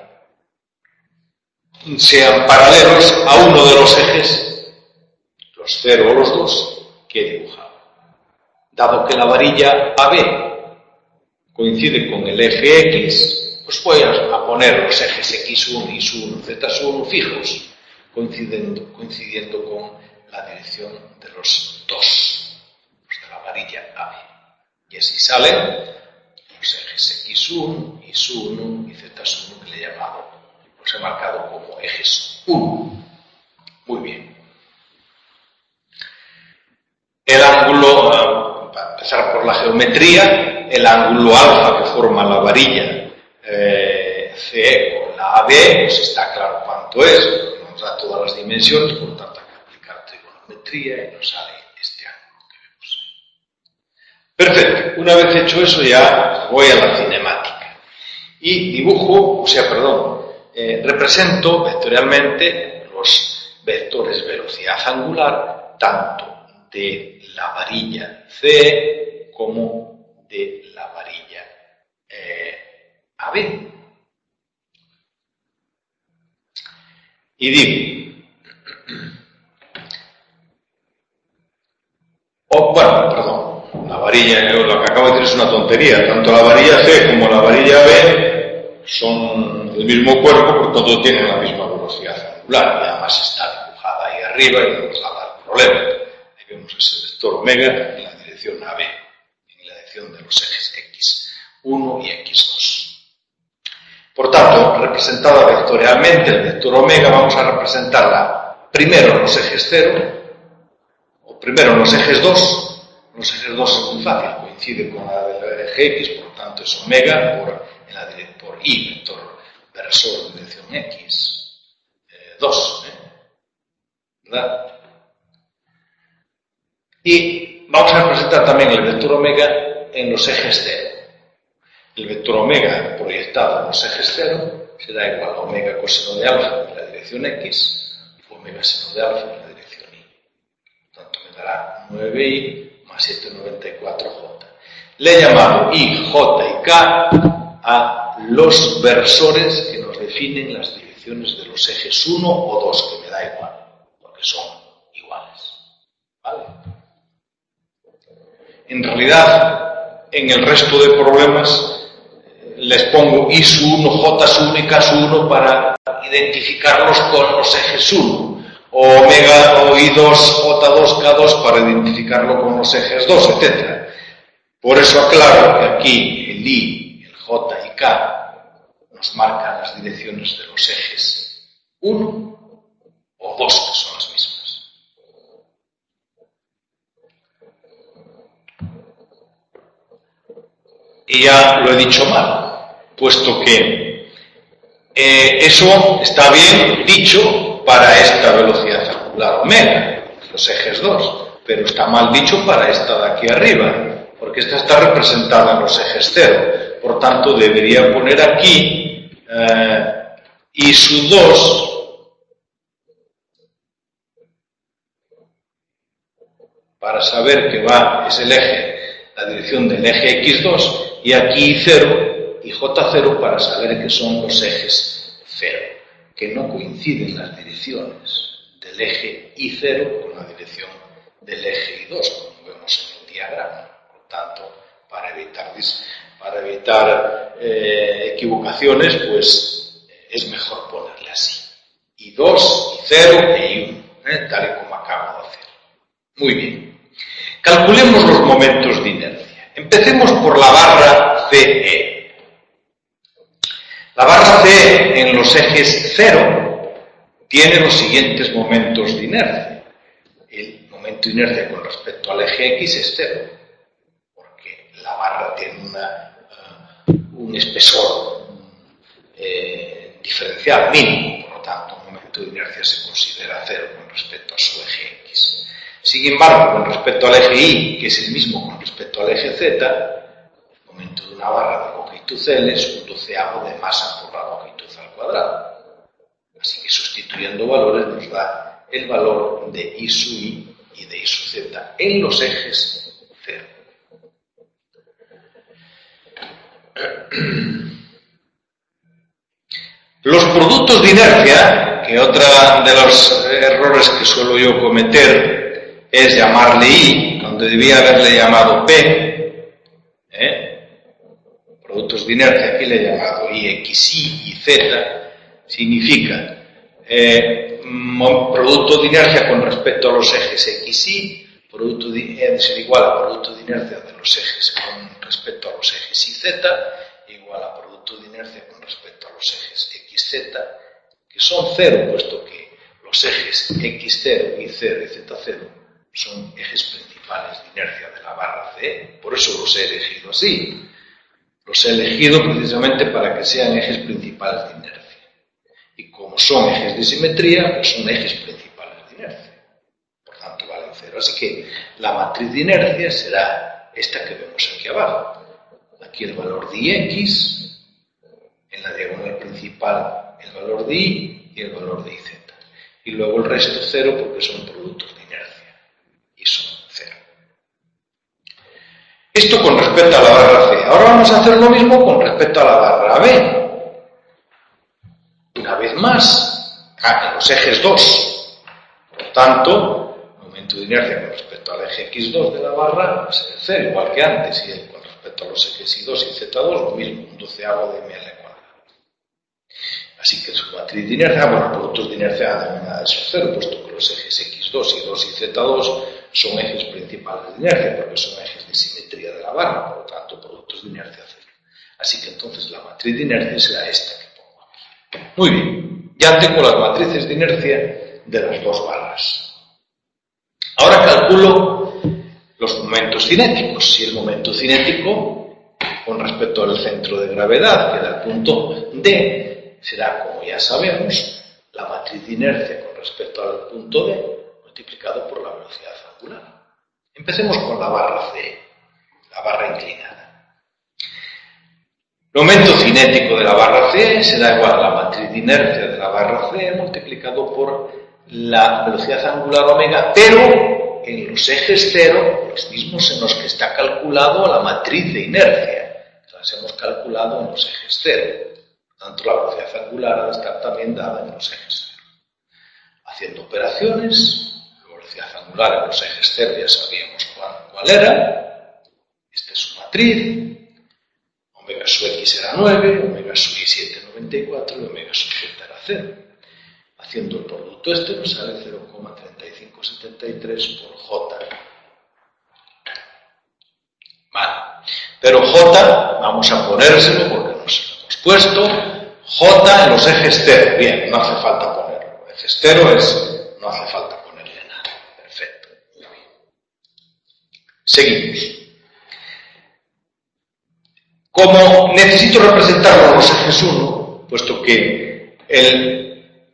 S1: sean paralelos a uno de los ejes, los cero o los dos, que he dibujado. Dado que la varilla A B coincide con el eje X, pues voy a poner los ejes equis uno, y uno, zeta uno fijos, coincidiendo, coincidiendo con la dirección de los dos, los de la varilla A B. Y así salen los ejes equis uno, y uno y zeta uno, que le he llamado, los he marcado como ejes uno. Muy bien. El ángulo, para empezar por la geometría, el ángulo alfa que forma la varilla eh, C E con la A B, pues está claro cuánto es, nos da todas las dimensiones, por lo tanto hay que aplicar trigonometría y nos sale este ángulo que vemos ahí. Perfecto, una vez hecho eso ya voy a la cinemática y dibujo, o sea, perdón, eh, represento vectorialmente los vectores velocidad angular tanto de la varilla C como de la varilla eh, A B. Y digo, oh, bueno, perdón, la varilla varilla, lo que acabo de decir es una tontería, tanto la varilla C como la varilla B son del mismo cuerpo, por tanto tienen la misma velocidad angular, y además está dibujada ahí arriba y no nos va a dar problema. Ahí vemos ese vector omega en la dirección A B, en la dirección de los ejes equis uno y equis dos. Por tanto, representada vectorialmente el vector omega, vamos a representarla primero en los ejes cero, o primero en los ejes dos. Los ejes dos es muy fácil, coincide con la del eje X, por tanto es omega por, en la, por I, vector versor en dirección X, eh, dos, ¿eh? ¿verdad? Y vamos a representar también el vector omega en los ejes cero. El vector omega proyectado en los ejes cero será igual a omega coseno de alfa en la dirección X, omega seno de alfa en la dirección Y. Por tanto, me dará nueve i más siete coma noventa y cuatro J. Le he llamado I, J y K a los versores que nos definen las direcciones de los ejes uno o dos, que me da igual, porque son iguales. ¿Vale? En realidad, en el resto de problemas, eh, les pongo I su uno, J su uno y K su uno para identificarlos con los ejes uno. O omega o I dos, J dos, K dos para identificarlo con los ejes dos, etcétera. Por eso aclaro que aquí el I, el J y K nos marcan las direcciones de los ejes uno o dos, que son las mismas. Y ya lo he dicho mal, puesto que eh, eso está bien dicho para esta velocidad angular omega, los ejes dos, pero está mal dicho para esta de aquí arriba, porque esta está representada en los ejes cero. Por tanto, debería poner aquí eh, I sub dos para saber que va, es el eje, la dirección del eje equis dos, y aquí I cero y J cero para saber que son los ejes cero, que no coinciden las direcciones del eje I cero con la dirección del eje I dos, como vemos en el diagrama. Por tanto, para evitar, para evitar eh, equivocaciones, pues es mejor ponerle así. I dos, I cero e I uno, ¿eh? Tal y como acabo de hacer. Muy bien. Calculemos los momentos de inercia. Empecemos por la barra C E. La barra C E en los ejes cero tiene los siguientes momentos de inercia. El momento de inercia con respecto al eje X es cero, porque la barra tiene una, uh, un espesor eh, diferencial mínimo, por lo tanto, el momento de inercia se considera cero con respecto a su eje X. Sin embargo, con respecto al eje Y, que es el mismo con respecto al eje Z, el momento de una barra de longitud L es un doceavo de masa por la longitud al cuadrado. Así que sustituyendo valores nos da el valor de I sub I y de I sub Z en los ejes cero. Los productos de inercia, que otra de los errores que suelo yo cometer es llamarle I, donde debía haberle llamado P, ¿eh? Productos de inercia, aquí le he llamado I X Y y Z, significa eh, producto de inercia con respecto a los ejes X Y, producto de, debe ser igual a producto de inercia de los ejes con respecto a los ejes Y Z, igual a producto de inercia con respecto a los ejes X Z, que son cero, puesto que los ejes X cero, Y cero y Z cero son ejes principales de inercia de la barra C E, por eso los he elegido así. Los he elegido precisamente para que sean ejes principales de inercia. Y como son ejes de simetría, pues son ejes principales de inercia. Por tanto, valen cero. Así que la matriz de inercia será esta que vemos aquí abajo. Aquí el valor de Ix, en la diagonal principal el valor de Y y el valor de I Z. Y luego el resto cero porque son productos de inercia. Y son cero. Esto con respecto a la barra C. Ahora vamos a hacer lo mismo con respecto a la barra B. Una vez más, en los ejes dos. Por tanto, momento de inercia con respecto al eje equis dos de la barra es cero, igual que antes, y el, con respecto a los ejes i dos y zeta dos, lo mismo, un doceavo de ml cuadrado. Así que su matriz de inercia, bueno, los productos de inercia deben a eso cero, puesto que los ejes equis dos, i dos y zeta dos son ejes principales de inercia, porque son ejes de simetría de la barra, por lo tanto, productos de inercia cero. Así que entonces la matriz de inercia será esta que pongo aquí. Muy bien, ya tengo las matrices de inercia de las dos barras. Ahora calculo los momentos cinéticos. Si el momento cinético, con respecto al centro de gravedad, que da el punto D, será, como ya sabemos, la matriz de inercia con respecto al punto D multiplicado por la velocidad angular. Empecemos con la barra C, la barra inclinada. El momento cinético de la barra C será igual a la matriz de inercia de la barra C multiplicado por la velocidad angular omega, pero en los ejes cero, los mismos en los que está calculado la matriz de inercia. Las hemos calculado en los ejes cero. Por tanto, la velocidad angular ha de estar también dada en los ejes cero. Haciendo operaciones, la velocidad angular en los ejes cero ya sabíamos cuál, cuál era. Esta es su matriz. Omega sub x era nueve, omega sub y siete noventa y cuatro y omega sub z era cero. Haciendo el producto este nos sale cero coma treinta y cinco setenta y tres por J. Vale. Pero J, vamos a ponérselo porque nos lo hemos puesto. J en los ejes cero. Bien, no hace falta ponerlo. Ejes cero es, no hace falta ponerle nada. Perfecto. Muy bien. Seguimos. Como necesito representarlo en los ejes uno, puesto que el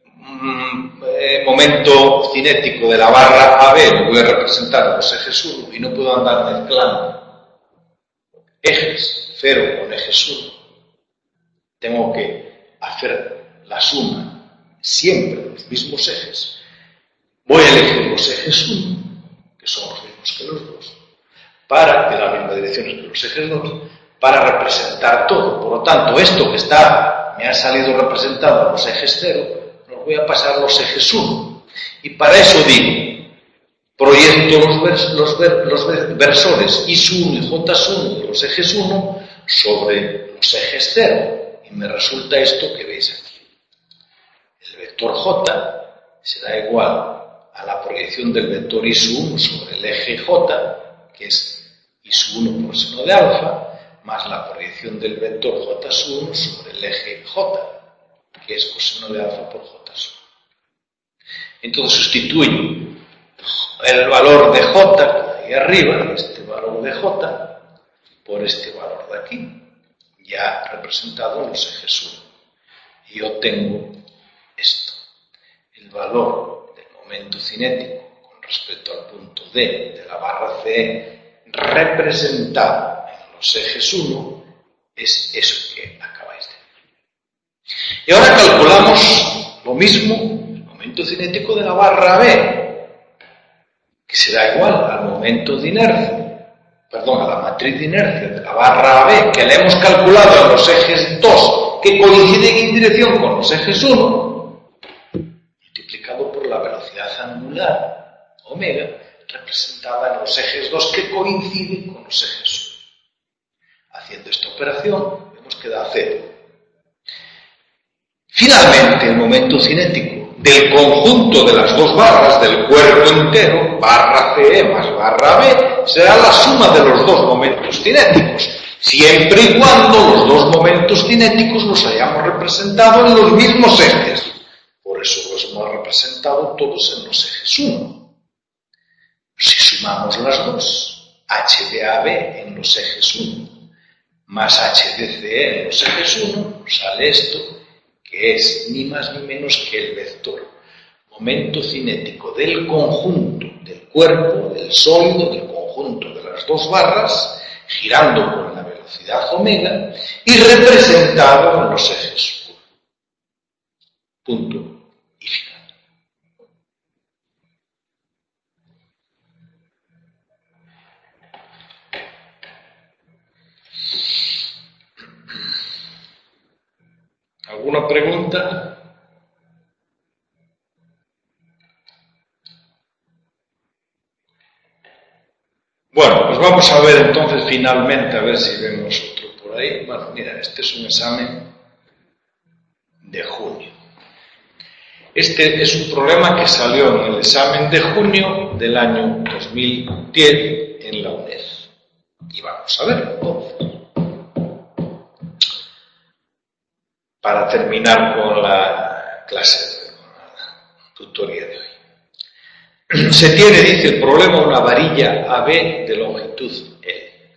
S1: Eh, momento cinético de la barra A B lo voy a representar en los ejes uno y no puedo andar mezclando ejes cero con ejes uno. Tengo que hacer la suma siempre de los mismos ejes. Voy a elegir los ejes uno, que son los mismos que los dos, para, de las mismas direcciones que los ejes dos, para representar todo. Por lo tanto, esto que está, me ha salido representado en los ejes cero, voy a pasar los ejes uno. Y para eso digo, proyecto los, vers, los, ver, los versores I S uno y J uno de los ejes uno sobre los ejes cero. Y me resulta esto que veis aquí. El vector J será igual a la proyección del vector I S uno sobre el eje J, que es I S uno por seno de alfa, más la proyección del vector J uno sobre el eje J, que es coseno de alfa por J. Entonces sustituyo el valor de J ahí arriba, este valor de J, por este valor de aquí, ya representado en los ejes uno. Y obtengo esto. El valor del momento cinético con respecto al punto D de la barra C E representado en los ejes uno es eso que acabáis de ver. Y ahora calculamos lo mismo, el momento cinético de la barra B, que será igual al momento de inercia, perdón, a la matriz de inercia de la barra B, que la hemos calculado en los ejes dos, que coinciden en dirección con los ejes uno, multiplicado por la velocidad angular, omega, representada en los ejes dos, que coinciden con los ejes uno. Haciendo esta operación, vemos que da cero. Finalmente, el momento cinético del conjunto de las dos barras del cuerpo entero, barra C E más barra B, será la suma de los dos momentos cinéticos, siempre y cuando los dos momentos cinéticos los hayamos representado en los mismos ejes. Por eso los hemos representado todos en los ejes uno. Si sumamos las dos, H de A B en los ejes uno más H de C E en los ejes uno, nos sale esto, que es ni más ni menos que el vector momento cinético del conjunto del cuerpo, del sólido, del conjunto de las dos barras, girando con la velocidad omega y representado en los ejes uno. Punto y final. ¿Alguna pregunta? vamos a ver entonces finalmente, a ver si vemos otro por ahí. Bueno, mira, este es un examen de junio. Este es un problema que salió en el examen de junio del año dos mil diez en la UNED. Y vamos a ver entonces. Para terminar con la clase, con la tutoría de hoy. Se tiene, dice el problema, una varilla A B de longitud L.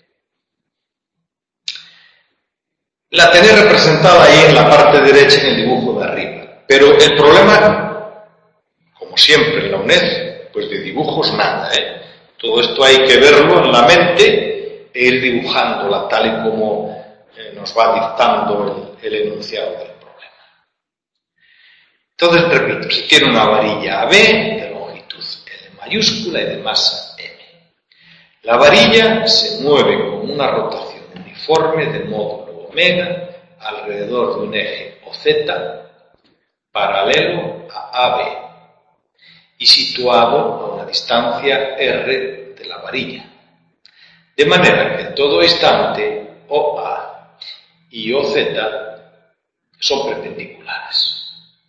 S1: La tenéis representada ahí en la parte derecha en el dibujo de arriba. Pero el problema, como siempre en la UNED, pues de dibujos nada, ¿eh? Todo esto hay que verlo en la mente e ir dibujándola tal y como eh, nos va dictando el, el enunciado del problema. Entonces, repito, si tiene una varilla A B de longitud L mayúscula y de masa M. La varilla se mueve con una rotación uniforme de módulo omega alrededor de un eje O Z paralelo a A B y situado a una distancia R de la varilla. De manera que en todo instante O A y O Z son perpendiculares.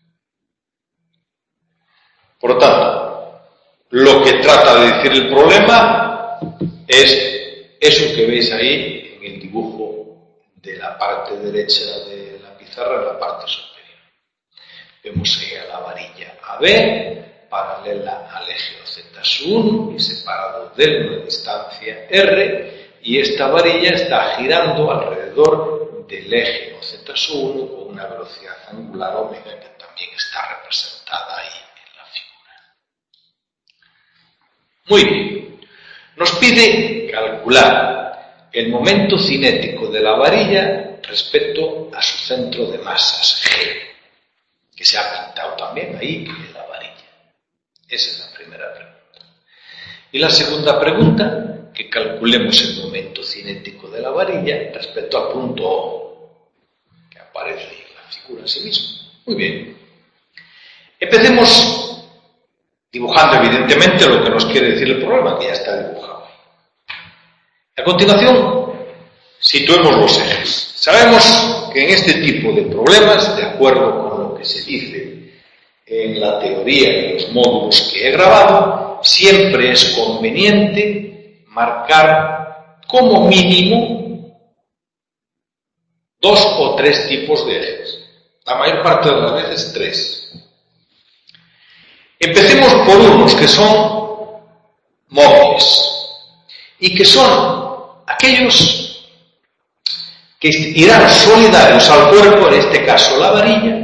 S1: Por lo tanto, lo que trata de decir el problema es eso que veis ahí en el dibujo de la parte derecha de la pizarra, en la parte superior. Vemos ahí a la varilla A B, paralela al eje O Z uno y separado de él una distancia R, y esta varilla está girando alrededor del eje O Z uno con una velocidad angular omega que también está representada ahí en la figura. Muy bien. Nos pide calcular el momento cinético de la varilla respecto a su centro de masas G, que se ha pintado también ahí en la varilla. Esa es la primera pregunta. Y la segunda pregunta, que calculemos el momento cinético de la varilla respecto al punto O, que aparece ahí en la figura en sí mismo. Muy bien. Empecemos dibujando evidentemente lo que nos quiere decir el problema, que ya está dibujado. A continuación, situemos los ejes. Sabemos que en este tipo de problemas, de acuerdo con lo que se dice en la teoría de los módulos que he grabado, siempre es conveniente marcar como mínimo dos o tres tipos de ejes. La mayor parte de las veces tres. Empecemos por unos que son móviles y que son aquellos que irán solidarios al cuerpo, en este caso la varilla,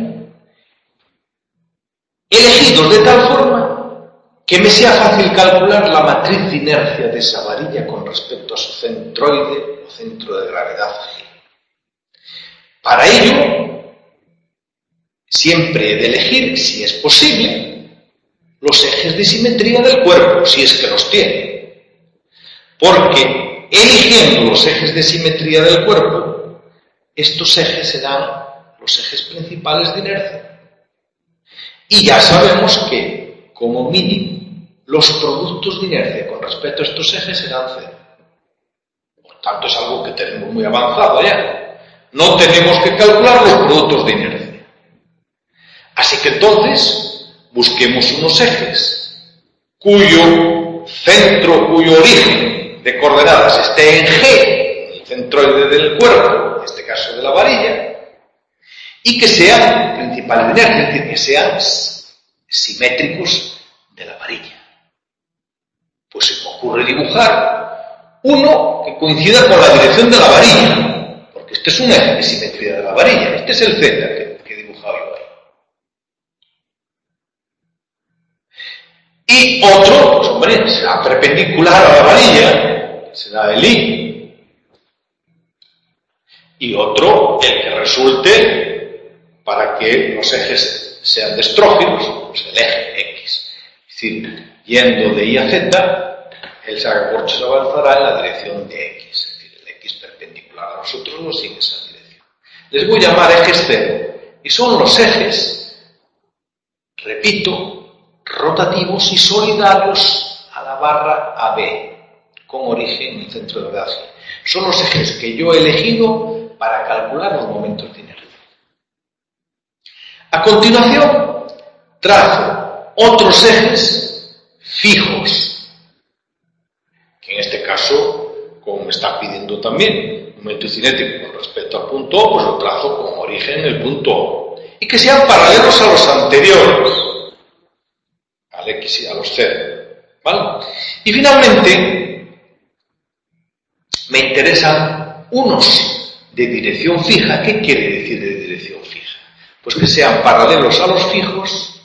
S1: elegidos de tal forma que me sea fácil calcular la matriz de inercia de esa varilla con respecto a su centroide o centro de gravedad G. Para ello, siempre he de elegir, si es posible, los ejes de simetría del cuerpo, si es que los tiene. Porque eligiendo los ejes de simetría del cuerpo, estos ejes serán los ejes principales de inercia. Y ya sabemos que, como mínimo, los productos de inercia con respecto a estos ejes serán cero. Por tanto, es algo que tenemos muy avanzado ya. No tenemos que calcular los productos de inercia. Así que entonces, busquemos unos ejes cuyo centro, cuyo origen de coordenadas esté en G, el centroide del cuerpo, en este caso de la varilla, y que sean principales de inercia, es decir, que sean simétricos de la varilla. Pues se me ocurre dibujar uno que coincida con la dirección de la varilla, porque este es un eje de simetría de la varilla, este es el Z que, que he dibujado yo ahí. Y otro, pues hombre, será perpendicular a la varilla, será el I. Y otro, el que resulte para que los ejes sean destrófilos, pues el eje X. Es decir, yendo de Y a Z, el sacacorchos avanzará en la dirección de X. Es decir, el X perpendicular a nosotros no sigue esa dirección. Les voy a llamar ejes cero. Y son los ejes, repito, rotativos y solidarios a la barra A B, con origen en el centro de gravedad G. Son los ejes que yo he elegido para calcular los momentos de inercia. A continuación, trazo otros ejes fijos, que en este caso, como me está pidiendo también, momento cinético con respecto al punto O, pues lo trazo con origen en el punto O, y que sean paralelos a los anteriores, al X y a los Z, ¿vale? Y finalmente, me interesan unos de dirección fija. ¿Qué quiere decir de dirección fija? Pues que sean paralelos a los fijos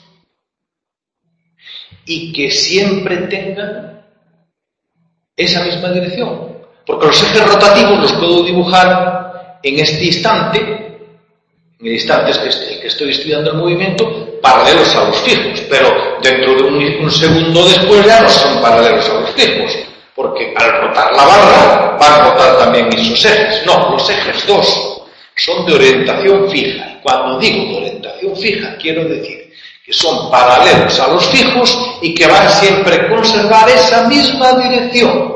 S1: y que siempre tengan esa misma dirección. Porque los ejes rotativos los puedo dibujar en este instante, en el instante en el que estoy estudiando el movimiento, paralelos a los fijos, pero dentro de un, un segundo después ya no son paralelos a los fijos, porque al rotar la barra van a rotar también esos ejes. No, los ejes dos son de orientación fija. Y cuando digo de orientación fija, quiero decir que son paralelos a los fijos y que van siempre a conservar esa misma dirección.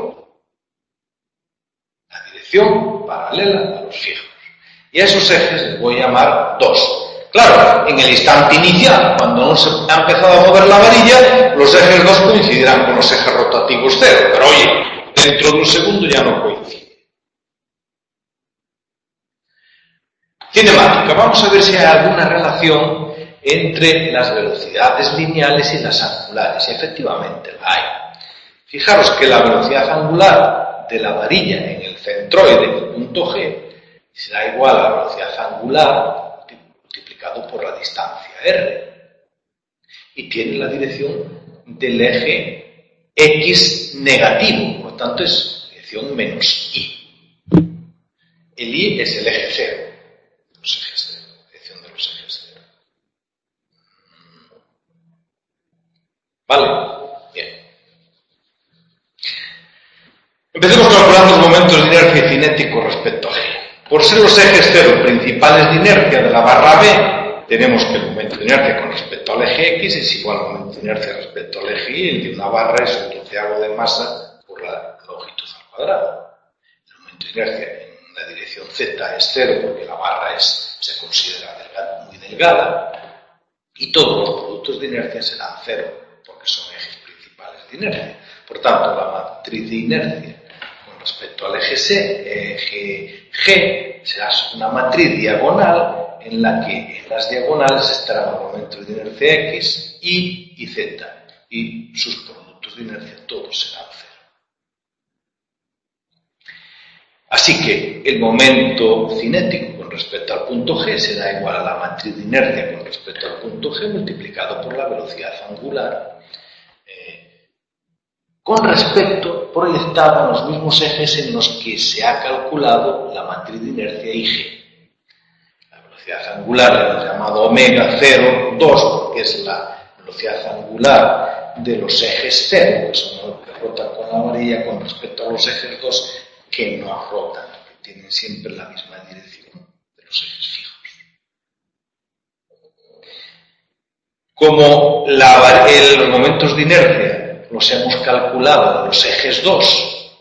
S1: La dirección paralela a los fijos. Y a esos ejes les voy a llamar dos. Claro, en el instante inicial, cuando no se ha empezado a mover la varilla, los ejes dos coincidirán con los ejes rotativos cero. Pero oye, dentro de un segundo ya no coincide. Cinemática. Vamos a ver si hay alguna relación entre las velocidades lineales y las angulares. Y efectivamente la hay. Fijaros que la velocidad angular de la varilla en el centroide, en el punto G, será igual a la velocidad angular multiplicado por la distancia R. Y tiene la dirección del eje X negativo, por tanto es dirección menos Y. El Y es el eje cero. Los ejes cero, dirección de los ejes cero. ¿Vale? Bien. Empecemos calculando los momentos de inercia cinético respecto a G. Por ser los ejes cero principales de inercia de la barra B, tenemos que el momento de inercia con respecto al eje X es igual al momento de inercia respecto al eje Y. El de una barra es un doceavo de masa por la longitud al cuadrado. El momento de inercia en la dirección Z es cero porque la barra es, se considera delgada, muy delgada, y todos los productos de inercia serán cero porque son ejes principales de inercia. Por tanto, la matriz de inercia con respecto al eje C, eje G, será una matriz diagonal en la que en las diagonales estarán los momentos de inercia X, Y y Z, y sus productos de inercia todos serán cero. Así que el momento cinético con respecto al punto G será igual a la matriz de inercia con respecto al punto G multiplicado por la velocidad angular eh, con respecto proyectada en los mismos ejes en los que se ha calculado la matriz de inercia I G. La velocidad angular la hemos llamado omega cero dos porque es la velocidad angular de los ejes cero, que son los que rotan con la varilla, con respecto a los ejes dos que no rotan, que tienen siempre la misma dirección de los ejes fijos. Como la, el, los momentos de inercia los hemos calculado en los ejes dos,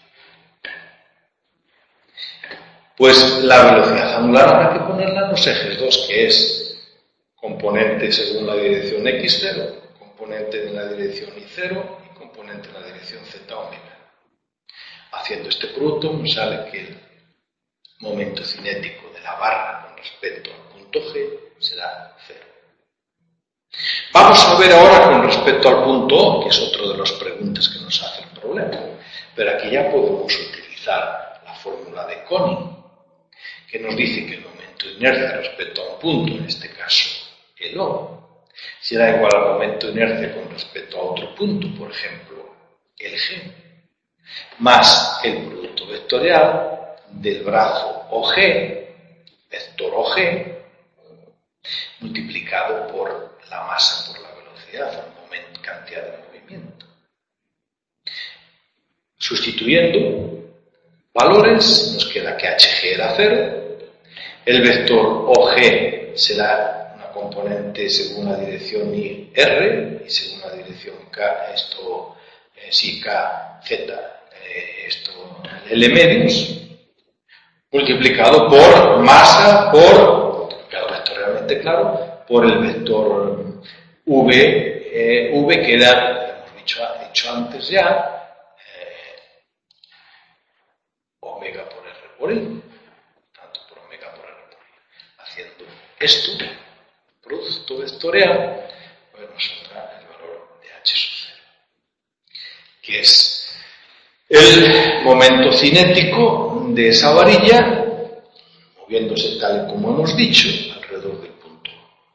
S1: pues la velocidad angular habrá que ponerla en los ejes dos, que es componente según la dirección X cero, componente en la dirección Y cero y componente en la dirección Z omega. Haciendo este producto me sale que el momento cinético de la barra con respecto al punto G será cero. Vamos a ver ahora con respecto al punto O, que es otro de las preguntas que nos hace el problema. Pero aquí ya podemos utilizar la fórmula de Koenig, que nos dice que el momento de inercia respecto a un punto, en este caso el O, será igual al momento de inercia con respecto a otro punto, por ejemplo, el G, más el producto vectorial del brazo O G, vector O G, multiplicado por la masa por la velocidad, el momento, cantidad de movimiento. Sustituyendo valores, nos queda que H G era cero, el vector O G será una componente según la dirección I R y según la dirección K, esto, eh, sí, K, Z, eh, esto, L medios, multiplicado por masa, por, claro, vectorialmente claro, por el vector V, eh, V que era, hemos dicho, dicho antes ya, eh, omega por R por I, tanto por omega por R por I. Haciendo esto, producto vectorial, pues nos saldrá el valor de H sub cero, que es el momento cinético de esa varilla, moviéndose tal y como hemos dicho, alrededor del punto.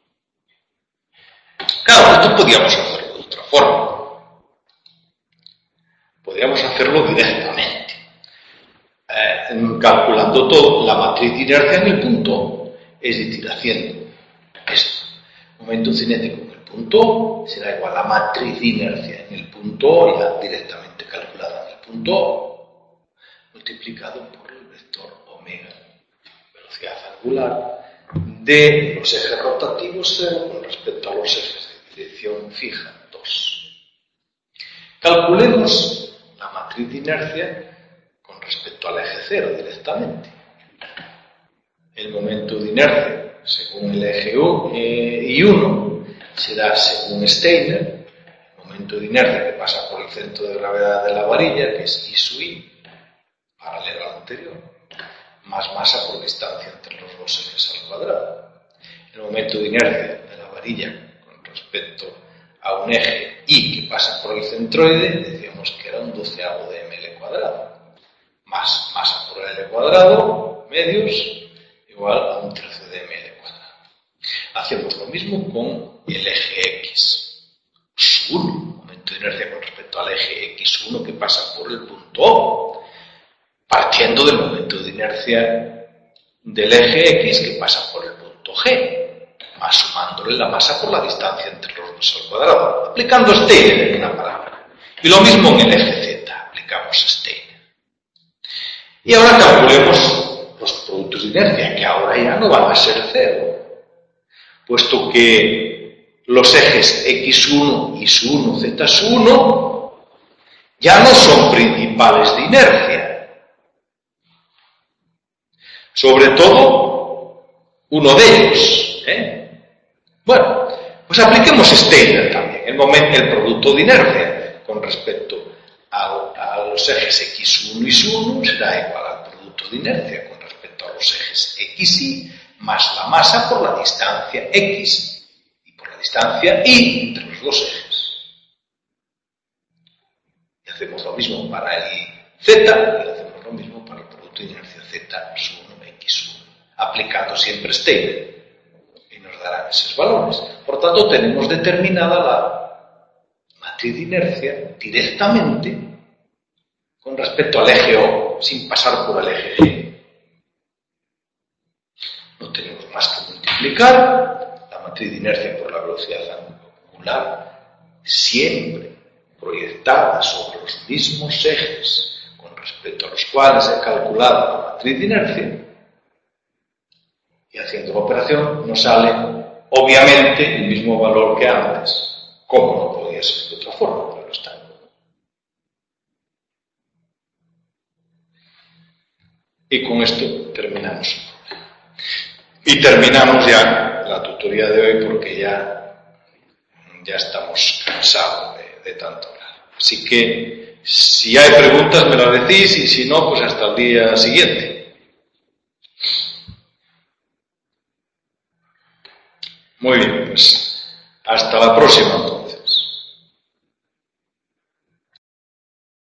S1: Claro, esto podríamos hacerlo de otra forma. Podríamos hacerlo directamente, eh, calculando todo, la matriz de inercia en el punto, es decir, haciendo esto. Momento cinético en el punto será igual a matriz de inercia en el punto, ya directamente calculada en el punto, multiplicado por el vector omega, velocidad angular, de los ejes rotativos cero con respecto a los ejes de dirección fija dos. Calculemos la matriz de inercia con respecto al eje cero directamente. El momento de inercia según el eje I uno será, según Steiner, el momento de inercia que pasa por el centro de gravedad de la varilla, que es I sub I, paralelo al anterior, más masa por distancia entre los dos ejes al cuadrado. El momento de inercia de la varilla con respecto a un eje I que pasa por el centroide, decíamos que era un doceavo de ml cuadrado, más masa por L cuadrado, medios, igual a un tercio de ml cuadrado. Hacemos lo mismo con el eje X uno, momento de inercia con respecto al eje X uno que pasa por el punto O, partiendo del momento de inercia del eje X que pasa por el punto G, más sumándole la masa por la distancia entre los dos al cuadrado, aplicando Steiner en una palabra. Y lo mismo en el eje Z, aplicamos Steiner. Y ahora calculemos los productos de inercia, que ahora ya no van a ser cero, puesto que los ejes X uno, Y uno, Z uno ya no son principales de inercia. Sobre todo, uno de ellos. ¿eh? Bueno, pues apliquemos Steiner también, el, momento, el producto de inercia con respecto a, a los ejes X uno y Y uno será igual al producto de inercia con respecto a los ejes X Y más la masa por la distancia X y por la distancia Y entre los dos ejes. Y hacemos lo mismo para el Z y hacemos lo mismo para el producto de inercia Z uno, X uno, aplicando siempre Steiner. Y nos darán esos valores. Por tanto, tenemos determinada la matriz de inercia directamente con respecto al eje O, sin pasar por el eje G. No tenemos más que multiplicar la matriz de inercia por la velocidad angular, siempre proyectada sobre los mismos ejes con respecto a los cuales he calculado la matriz de inercia, y haciendo la operación nos sale obviamente el mismo valor que antes. ¿Cómo no podía ser de otra forma? Pero está. Y con esto terminamos el problema. Y terminamos ya la tutoría de hoy porque ya, ya estamos cansados de, de tanto hablar. Así que si hay preguntas me las decís y si no, pues hasta el día siguiente. Muy bien, pues hasta la próxima.